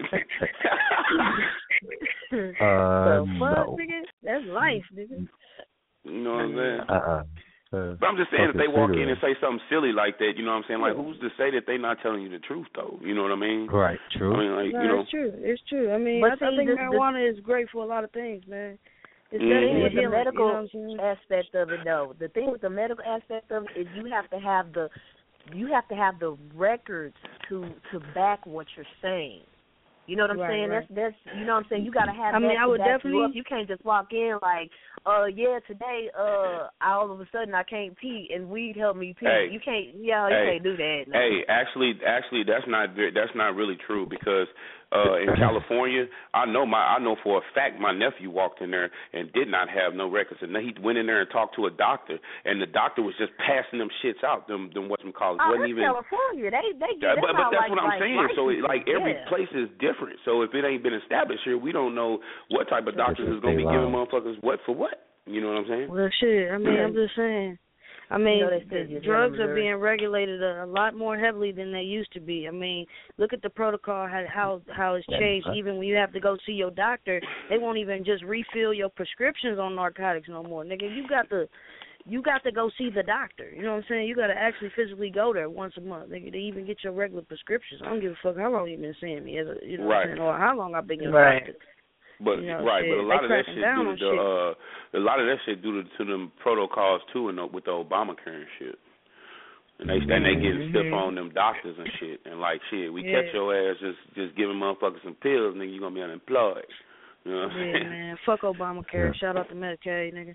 Uh, the fuck, no. nigga? That's life, nigga. You know what I'm saying? Uh-uh. Uh, But I'm just saying, if they fucking walk in cigarette. and say something silly like that, you know what I'm saying? Like, who's to say that they not telling you the truth, though? You know what I mean? Right, true. I mean, like, No, you know. it's true. It's true. I mean, But I, I see, think the- the- marijuana is great for a lot of things, man. It's Mhm. definitely With the healing, medical you know what I'm saying? aspect of it, though, the thing with the medical aspect of it is you have to have the you have to have the records to to back what you're saying. You know what I'm Right, saying? right. That's that's you know what I'm saying. You got to have I mean, that I to would back you definitely- up. You can't just walk in like, uh, yeah, today, uh, all of a sudden I can't pee and weed helped me pee. Hey. You can't, yeah, you Hey. can't do that. No. Hey, actually, actually, that's not ve- that's not really true because uh, in California, I know my I know for a fact my nephew walked in there and did not have no records, and then he went in there and talked to a doctor, and the doctor was just passing them shits out. Them them what them call it Oh, wasn't that's even. California. They they Yeah, that's but but all that's like, what I'm like saying. white So it, people. like every Yeah. place is different. So if it ain't been established here, we don't know what type of doctors It's is gonna be state giving law. motherfuckers what for what. You know what I'm saying? Well, shit. I mean, I'm just saying. I mean, You know they said the you're drugs doing are Missouri. being regulated a, a lot more heavily than they used to be. I mean, look at the protocol, how how, how it's Yeah, changed. right. Even when you have to go see your doctor, they won't even just refill your prescriptions on narcotics no more. Nigga, you got to you got to go see the doctor. You know what I'm saying? You got to actually physically go there once a month, nigga, to even get your regular prescriptions. I don't give a fuck how long you've been seeing me, as a, you know what I'm Right. saying, or how long I've been your Right. doctor. But You know, right, shit, but a lot they of that cracking shit down due on to the uh, a lot of that shit due to, to them protocols too, and the, with the Obamacare and shit. And they and they getting stiff on them doctors and shit. And like shit, we Yeah. catch your ass just just giving motherfuckers some pills, nigga, you gonna be unemployed. You know what I'm Yeah, saying? man. Fuck Obamacare. Shout out to Medicaid, nigga.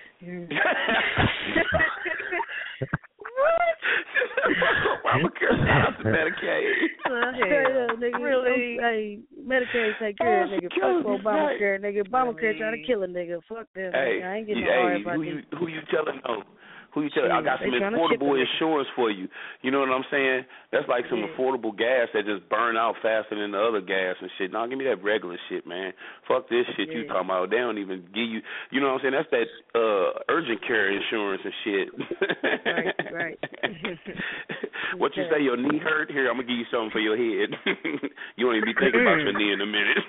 Obamacare, shout out to Medicaid. Yeah, nigga. Really? Hey, Medicaid take care of Oh, nigga. she Fuck kills me, Obamacare, nigga. Obamacare trying to Really? kill a nigga. Fuck them. Hey, nigga. I ain't getting no hey, R F I D. who you who you telling no? Who you telling? I Shit, got some they tryna chip affordable a nigga. insurance for you. You know what I'm saying? That's like some Yeah. affordable gas that just burn out faster than the other gas and shit. Nah, give me that regular shit, man. Fuck this shit you Yeah. talking about. They don't even give you. You know what I'm saying? That's that uh urgent care insurance and shit. Right, right. What you say? Your knee hurt? Here, I'm gonna give you something for your head. You won't even be thinking about your knee in a minute.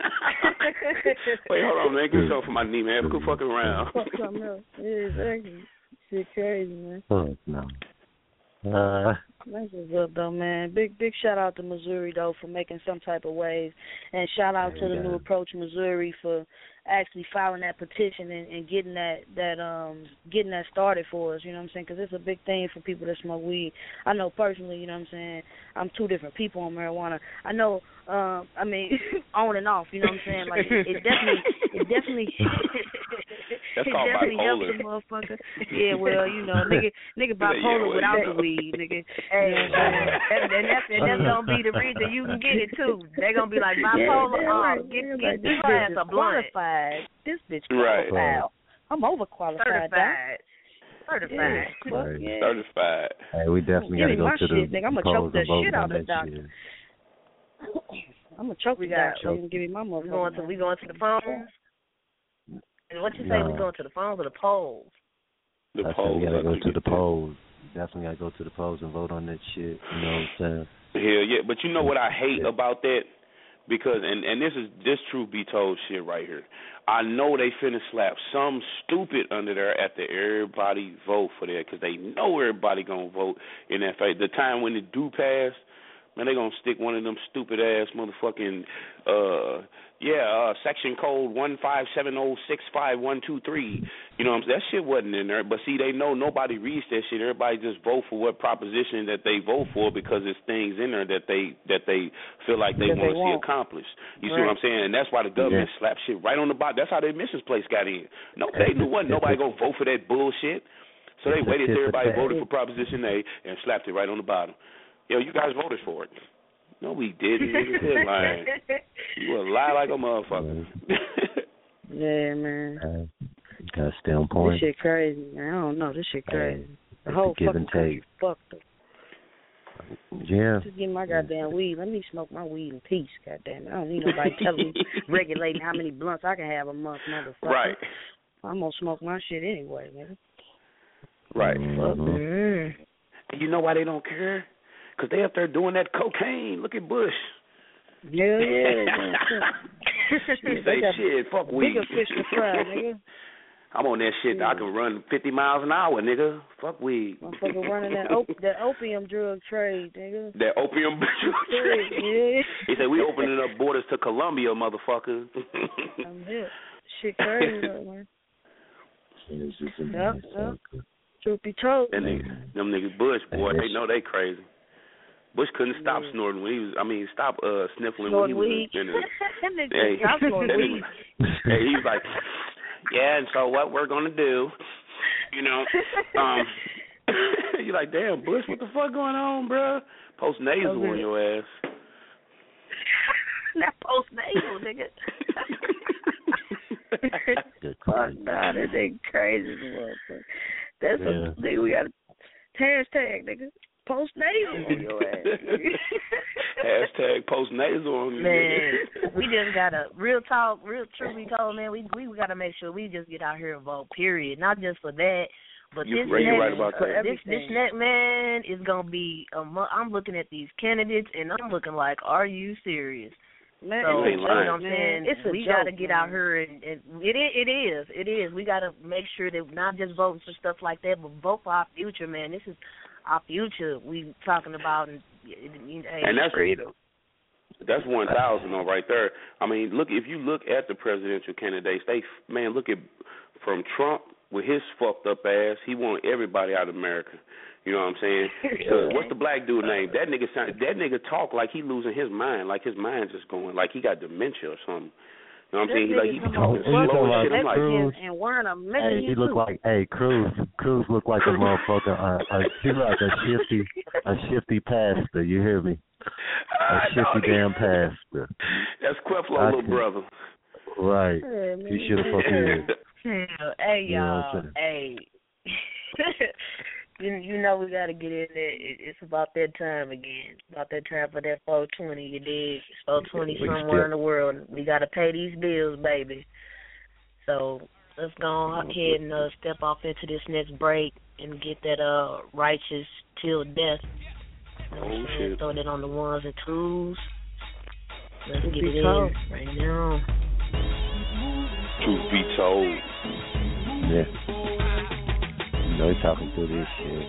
Wait, hold on, man. Give me something for my knee, man. Quit fucking around. Fuck something else. Yeah, exactly. Shit crazy, man. Fuck no. Uh, That's what's up, though, man. Big, big shout out to Missouri, though, for making some type of waves, and shout out to the Yeah. New Approach Missouri for actually filing that petition and, and getting that that um getting that started for us. You know what I'm saying? Because it's a big thing for people that smoke weed. I know personally. You know what I'm saying? I'm two different people on marijuana. I know. Um, I mean, on and off. You know what I'm saying? Like it, it definitely, it definitely. That's it called definitely helps bipolar. the motherfucker. Yeah, well, you know, nigga, nigga Yeah, bipolar well, without you the know. weed, nigga. Hey, You know what I'm saying? and, and that's and that's gonna be the reason you can get it too. They're gonna be like bipolar. Yeah, oh, right. get Yeah, get like, this your bitch ass is a blunt. qualified. This bitch Right. qualified. I'm overqualified. Certified. Yeah, Certified. fuck Right. yeah. Certified. hey, we definitely Give gotta me go my to the shit, nigga. I'ma polls choke that and vote shit on out the that doctor. shit. I'm gonna choke We the got- doctor so you can give me my We motherfucker. going to we going to the phones. And what you say? No. We going to the phones or the polls? The I said polls. we gotta I go think to it the is. polls. Definitely gotta go to the polls and vote on that shit. You know what I'm saying? Hell yeah, but you know what I hate Yeah. about that? Because and and this is this truth be told shit right here. I know they finna slap some stupid under there after everybody vote for that because they know everybody gonna vote in that fight. The time when it do pass, and they gonna stick one of them stupid ass motherfucking uh yeah uh section code one five seven zero six five one two three. You know what I'm saying? That shit wasn't in there. But see, they know nobody reads that shit. Everybody just vote for what proposition that they vote for because there's things in there that they that they feel like they want to see accomplished. You right. see what I'm saying? And that's why the government yeah. slapped shit right on the bottom. That's how the admissions place got in. No, they knew wasn't nobody gonna vote for that bullshit. So they waited till everybody voted for Proposition A and slapped it right on the bottom. Yo, you guys voted for it. No, we didn't. You're lying. You a lie like a motherfucker. Yeah, man. Uh, you gotta stay on point. This shit crazy. I don't know. This shit crazy. Uh, the whole give fucking and country take. fucked up. Yeah. Just get my goddamn weed. Let me smoke my weed in peace, goddamn it. I don't need nobody telling me, regulating how many blunts I can have a month, motherfucker. Right. I'm gonna smoke my shit anyway, man. Right. Mm-hmm. And you know why they don't care? Because they up there doing that cocaine. Look at Bush. Yeah, yeah. You say shit, fuck weed. Bigger fish to fry, nigga. I'm on that shit. Yeah. I can run fifty miles an hour, nigga. Fuck weed. Motherfucker running that op- that opium drug trade, nigga. That opium drug trade. Yeah. He said we opening up borders to Colombia, motherfucker. I'm hit. Shit crazy, man. Yep, yep. Truth be told. And they, them niggas Bush, boy, they know they crazy. Bush couldn't stop yeah. snorting when he was. I mean, stop uh, sniffling snorting when he weed. was. In the, That nigga hey, stop snorting weed. Hey, he was like, yeah, and so what we're gonna do, you know, um, you're like, damn, Bush, what the fuck going on, bro? Post nasal okay. on your ass. Not post nasal, nigga. Fuck nah, that nigga crazy as well. That's yeah. a nigga we got a hashtag, nigga. Post nasal on your ass. Hashtag post nasal on you. Man, we just gotta real talk, real truth be told, man. We we gotta make sure we just get out here and vote. Period. Not just for that, but you, this right, next, right about that. this this next man is gonna be. A, I'm looking at these candidates and I'm looking like, are you serious? Man, so you know what I'm saying? It's a we joke, gotta get man. out here and, and it is, it is, it is. We gotta make sure that we're not just voting for stuff like that, but vote for our future, man. This is our future we talking about, and, and, and that's freedom. That's one thousand on right there. I mean, look, if you look at the presidential candidates, they man, look at from Trump with his fucked up ass. He want everybody out of America. You know what I'm saying? So what's the black dude name? That nigga sound, that nigga talk like he losing his mind, like his mind just going, like he got dementia or something. You know what I'm saying? He, like he be talking slow and shit. I'm like, and wearing a hey, he look like, hey, Cruz, Cruz look like a motherfucker. Uh, uh, he look like a shifty, a shifty pastor. You hear me? A shifty damn pastor. That's Queflo, little brother. Right. He should have fucking. Hey y'all, hey. You, you know we got to get in there. It, it's about that time again. It's about that time for that four twenty, you dig? It's four twenty somewhere in the world. We got to pay these bills, baby. So let's go on ahead and uh, step off into this next break and get that uh righteous till death. You know oh, shit. Throw that on the ones and twos. Let's Truth get be it told. in right now. Truth be told. Yeah. You know, he's talking through this shit.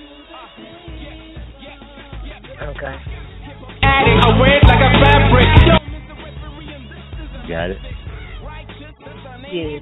Okay. I wear it like a fabric. Got it? Yeah.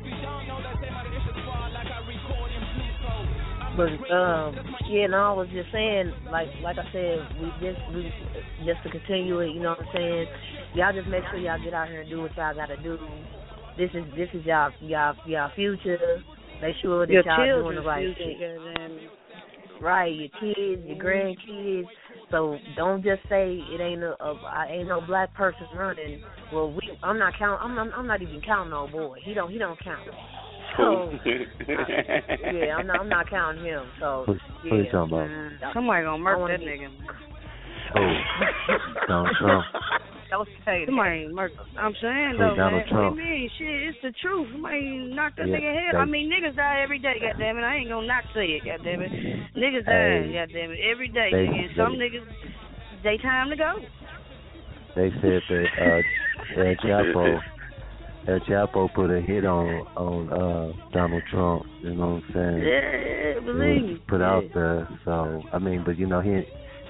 But um, yeah, no, I was just saying, like, like I said, we just, we just to continue it. You know what I'm saying? Y'all just make sure y'all get out here and do what y'all gotta do. This is this is y'all y'all y'all future. Make sure that your y'all doing the right future, shit. Right, your kids, your grandkids. So don't just say it ain't a, a I ain't no black person running. Well, we I'm not count. I'm not, I'm not even counting no boy. He don't he don't count. So I, yeah, I'm not I'm not counting him. So what, yeah. what are you talking about? Mm, somebody gonna murder that be, nigga. Oh, Donald Trump. Don't say somebody murder. I'm saying oh, though, Donald man. Trump. What do you mean? Shit, it's the truth. Somebody knock that Yeah, nigga head. I mean, niggas die every day. Goddamn it, I ain't gonna not say it. Goddamn it, niggas die. Hey, goddamn it, every day. they, And some they, niggas, they time to go. They said that uh, El Chapo, El Chapo put a hit on on uh, Donald Trump. You know what I'm saying? Yeah, believe me. Put out there. So I mean, but you know he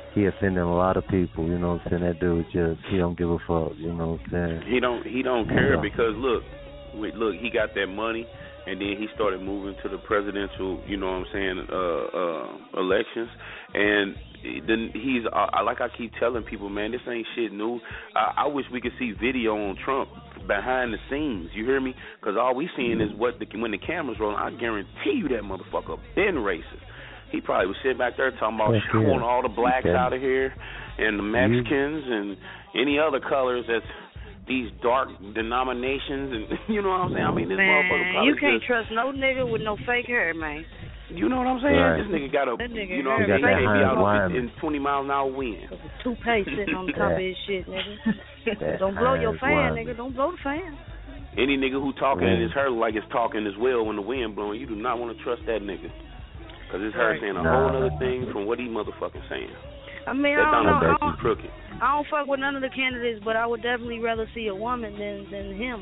he offending a lot of people. You know what I'm saying? That dude just he don't give a fuck. You know what I'm saying? He don't he don't care Yeah. because look, wait, look, he got that money, and then he started moving to the presidential, you know what I'm saying, uh, uh, elections, and then he's uh, like I keep telling people, man, this ain't shit new. I, I wish we could see video on Trump behind the scenes. You hear me? Because all we seeing is what the, when the camera's rolling. I guarantee you that motherfucker been racist. He probably was sitting back there talking about Heck I yeah. want all the blacks Okay. out of here, and the Mexicans and any other colors that's these dark denominations, and you know what I'm saying? I mean, this motherfucker Man, probably you can't just, trust no nigga with no fake hair, man. you know what I'm saying? Right. This nigga got a, That nigga you know what hair I'm saying? got He that can't be Heinz out Wine. in twenty miles an hour wind. Toupee sitting on the top of his shit, nigga. That Don't blow your Heinz fan, Wine. nigga. Don't blow the fan. Any nigga who talking Yeah. in his hair like it's talking as well when the wind blowing, you do not want to trust that nigga. Because his hair saying a Nah. whole other thing from what he motherfucking saying. I mean, That I don't know. Donald I Duck don't, is crooked. I don't fuck with none of the candidates, but I would definitely rather see a woman than than him.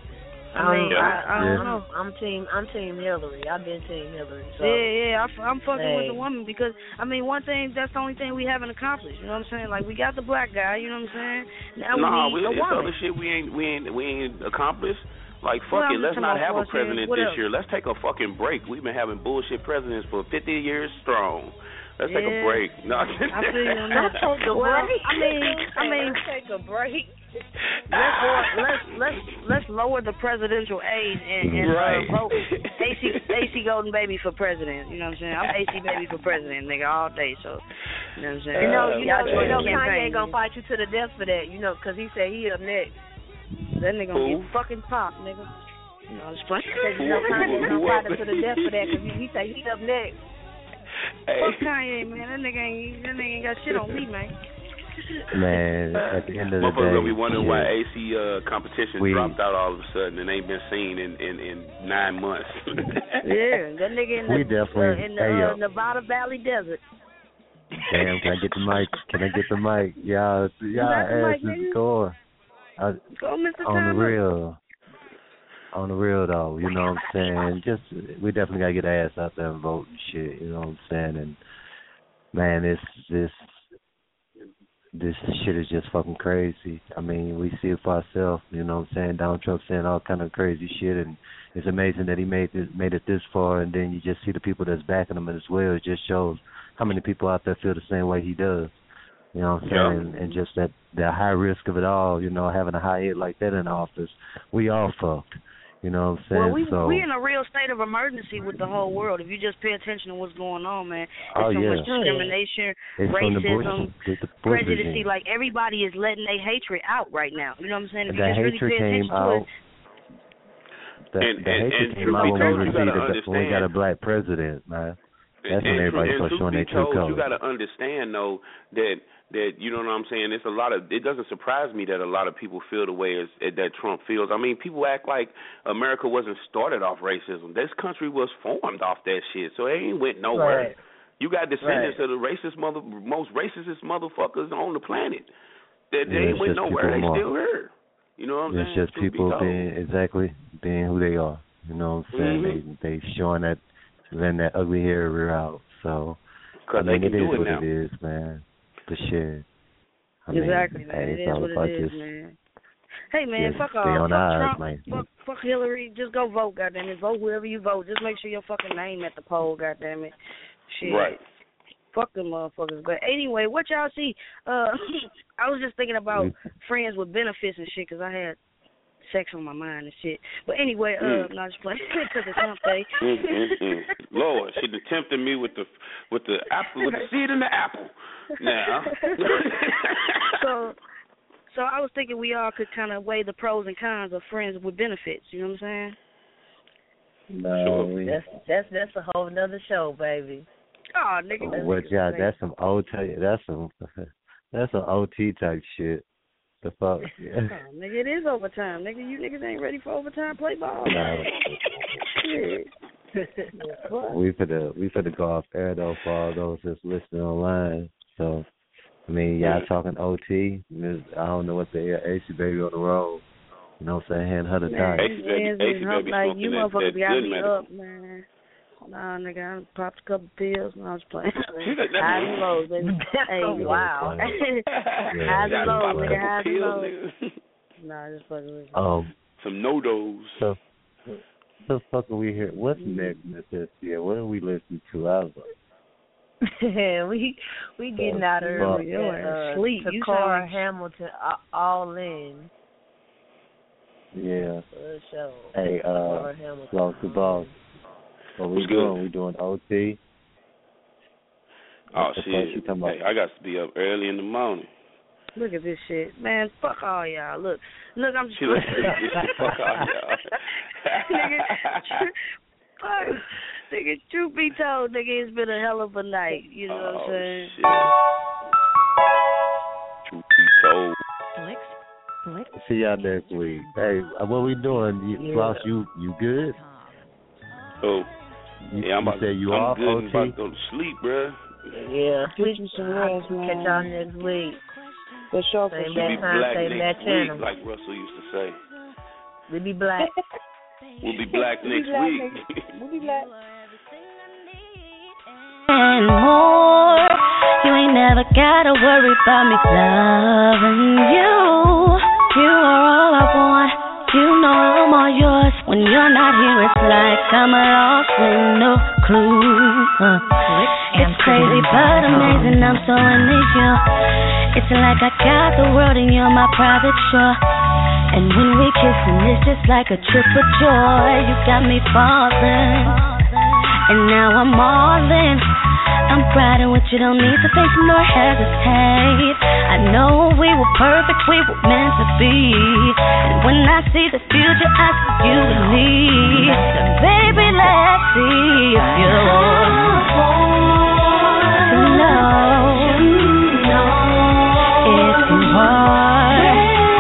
I mean, Yeah. I, I don't I'm, know. I'm team. I'm team Hillary. I've been team Hillary. So. Yeah, yeah, I, f- I'm fucking with Hey. the woman because I mean, one thing that's the only thing we haven't accomplished. You know what I'm saying? Like we got the black guy. You know what I'm saying? Now Nah, we we, need a it's woman. other shit we ain't we ain't we ain't accomplished. Like fuck Well, it, I'm let's just not talking have a about bullshit. president What this else? year. Let's take a fucking break. We've been having bullshit presidents for fifty years strong. Let's take a Yeah. break. No, I feel you on Not that. take a Well, break. I mean, I mean, take a break. let's lower, let's let's let's lower the presidential age and, and Right. uh, vote A C A C Golden Baby for president. You know what I'm saying? I'm A C Baby for president, nigga, all day. So, you know what I'm saying? You know, Uh, you know, Y'all you join know, the Kanye campaign. ain't gonna fight you to the death for that. You know, because he said he up next. That nigga gonna Who? get fucking popped, nigga. You know, it's funny. Because you know, Who- Kanye who- gonna who fight up? him to the death for that. Because he, he said he up next. Hey. Fuck Kanye, man. That nigga ain't that nigga ain't got shit on me, man. Man, at the end of the Motherfuckers day, gonna be wondering why shit, A C uh, competition We- dropped out all of a sudden and ain't been seen in in, in nine months. Yeah, that nigga in the We definitely- uh, in the hey, uh, yo. Nevada Valley Desert. damn, can I get the mic? Can I get the mic? Y'all, y'all got the ass mic, nigga? is going. I, Go, Mister on the Thomas. real, on the real though, you know what I'm saying? Just we definitely gotta get our ass out there and vote and shit. You know what I'm saying? And man, this this this shit is just fucking crazy. I mean, we see it for ourselves. You know what I'm saying? Donald Trump saying all kind of crazy shit, and it's amazing that he made this, made it this far. And then you just see the people that's backing him as well. It just shows how many people out there feel the same way he does. You know what I'm Yeah. saying? And, and just that the high risk of it all, you know, having a high hit like that in office, we all fucked. You know what I'm saying? Well, we so, we in a real state of emergency with the whole world. If you just pay attention to what's going on, man, there's Oh, so yeah. much discrimination, it's from the Bush, racism, the, the Bush prejudice. regime. Like everybody is letting their hatred out right now. You know what I'm saying? If That you just hatred really pay came attention out. to it, The, And- the and- hatred and came truth out be when told, we you gotta received a, when we got a understand- black president, man. That's when and, everybody and, started and showing their truth be true told, colors. you got to understand though that that you know what I'm saying. It's a lot of. It doesn't surprise me that a lot of people feel the way as, that Trump feels. I mean, people act like America wasn't started off racism. This country was formed off that shit, so it ain't went nowhere. Right. You got descendants Right. of the racist mother, most racist motherfuckers on the planet. That Yeah, they ain't it's went just nowhere. people They more. still here. You know what I'm It's saying? just Truth be people told. being exactly being who they are. You know what I'm saying? Mhm. They they showing that letting that ugly hair rear out. So I Cause mean, they it can is do it what now. it is, man. But shit. I mean, exactly, hey, man. It it's is all what about it is, just man. Hey, man, just fuck stay off. on Fuck eyes, Trump. man. Fuck, fuck Hillary. Just go vote, goddammit. Vote whoever you vote. Just make sure your fucking name at the poll, goddammit. Shit. Right. Fuck them motherfuckers. But anyway, what y'all see? Uh, I was just thinking about Mm. friends with benefits and shit because I had sex on my mind and shit. But anyway, uh, Mm. not just playing because it's hump day. mm, mm, mm. Lord, she done tempted me with the with the apple with the seed in the apple. Now, so, so I was thinking we all could kind of weigh the pros and cons of friends with benefits. You know what I'm saying? Sure. That's that's that's a whole nother show, baby. Oh, nigga. that's What y'all? crazy. That's some O T. That's some. That's some O T type shit. The fuck. Oh, nigga, it is overtime. Nigga, you niggas ain't ready for overtime. Play ball. Nah. Shit. What? we finna we finna go off air though for all those that's listening online. So I mean, y'all talking O T. Miz- I don't know what the hell. A C Baby on the road. You know what I'm saying? Hand her the Man, time. A C Baby- hands A C is hump Baby like smoking you that- motherfuckers that got good me medicine. up, man. Nah, nigga, I popped a couple pills and I was playing. Highs and lows, baby. Hey, wow. Highs and lows, nigga. Highs and lows. Nah, just fucking with you. Um, Some no-dos. So, so fuck are we here? What's next, Miss S T L? What are we listening to? I was like, we we getting out of Well, here with uh, sleep. You Takara sound- Hamilton uh, all in. yeah. For the show. Hey, uh, Takara Hamilton. Boss to Boss. What we What's doing? good? We doing O T? Oh, What the fuck you shit. talking about? Hey, I got to be up early in the morning. Look at this shit. Man, fuck all y'all. Look, look, I'm just... She like, fuck all y'all. nigga, tr- fuck. Nigga, truth be told, nigga, it's been a hell of a night. You know Oh, what I'm saying? shit. Truth be told. Flex. Flex. See y'all next week. Hey, uh, what we doing? You, Yeah. Floss, you you good? Oh, You, yeah, I'm you about, say you I'm off, good O and T? about to go to sleep, bruh. Yeah. Get you some rest, man. Catch y'all next week. For sure, for Same We'll be bad time, black same bad next channel. week, like Russell used to say. We be black. We'll be black We'll be next black week. next- We'll be black. And more. You ain't never gotta worry about me loving you. You are all I want. You know I'm all yours. When you're not here, it's like I'm lost with no clue. Uh, it's crazy but amazing. I'm so into you. It's like I got the world and you're my private shore. And when we kissing, it's just like a trip of joy. You got me falling, and now I'm all in. I'm riding with you, don't need to think nor hesitate. I know we were perfect, we were meant to be. And when I see the future, I see you and me. So baby, let's see if you're to know if you are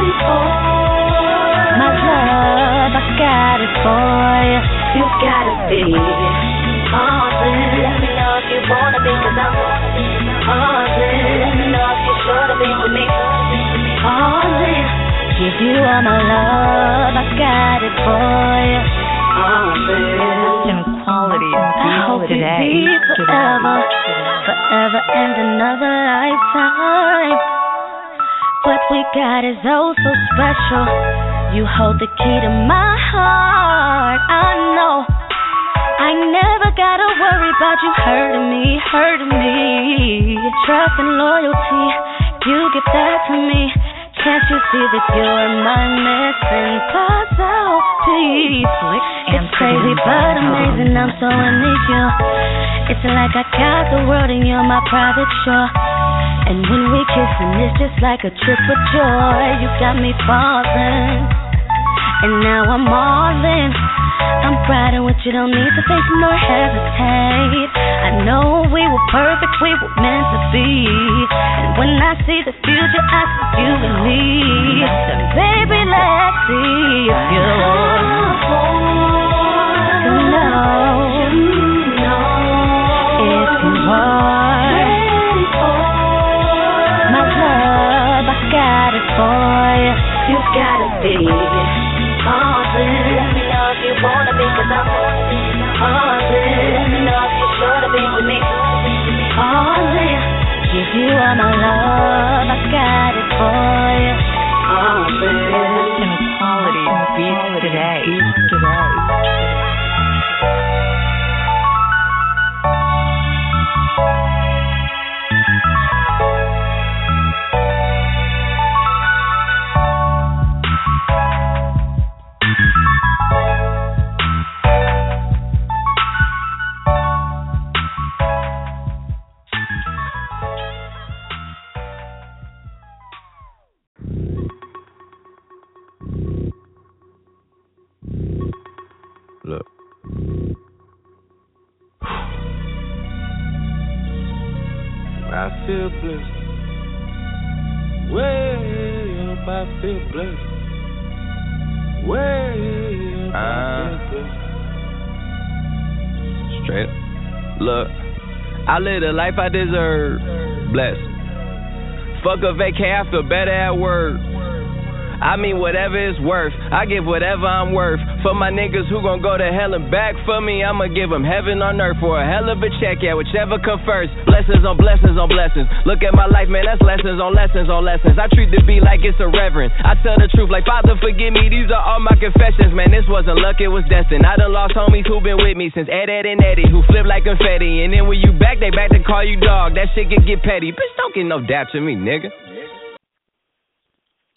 my love, I got it for you. You gotta be all in. Let me know if you wanna be, cause I'm all in. Let me know if you're sure to be with me. All in. Give you all my love, I got it for you. All in. Quality I hope we be forever, forever and another lifetime. What we got is oh so special. You hold the key to my heart. I know I never gotta worry about you hurting me, hurting me. Trust and loyalty, you give that to me. Can't you see that you're my missing puzzle piece? It's crazy but amazing, I'm so into you. It's like I got the world and you're my private shore. And when we kissing, it's just like a trip of joy. You got me falling, and now I'm all in. I'm riding with you, don't need to think nor hesitate. I know we were perfect, we were meant to be. And when I see the future, I see you and me. So baby, let's see if you're to know if you are my love, I got it for you. You gotta be all in. Let me know if you wanna be, cause I'm all in. Let me know if you're sure to be with me. All in. Give you all my love, I got it for you. All in. Quality beats today. Look. I feel blessed. Way up, I feel blessed. Way up, I feel blessed. Straight up. Look, I live the life I deserve. Blessed. Fuck a vacay, I feel better at work. I mean whatever it's worth. I give whatever I'm worth. For my niggas who gon' go to hell and back for me, I'ma give them heaven on earth for a hell of a check, yeah, whichever come first. Blessings on blessings on blessings. Look at my life, man, that's lessons on lessons on lessons. I treat the beat like it's a reverend. I tell the truth like, Father, forgive me, these are all my confessions. Man, this wasn't luck, it was destined. I done lost homies who been with me since Ed, Ed, and Eddie, who flip like confetti. And then when you back, they back to call you dog. That shit can get petty. Bitch, don't get no dap to me, nigga.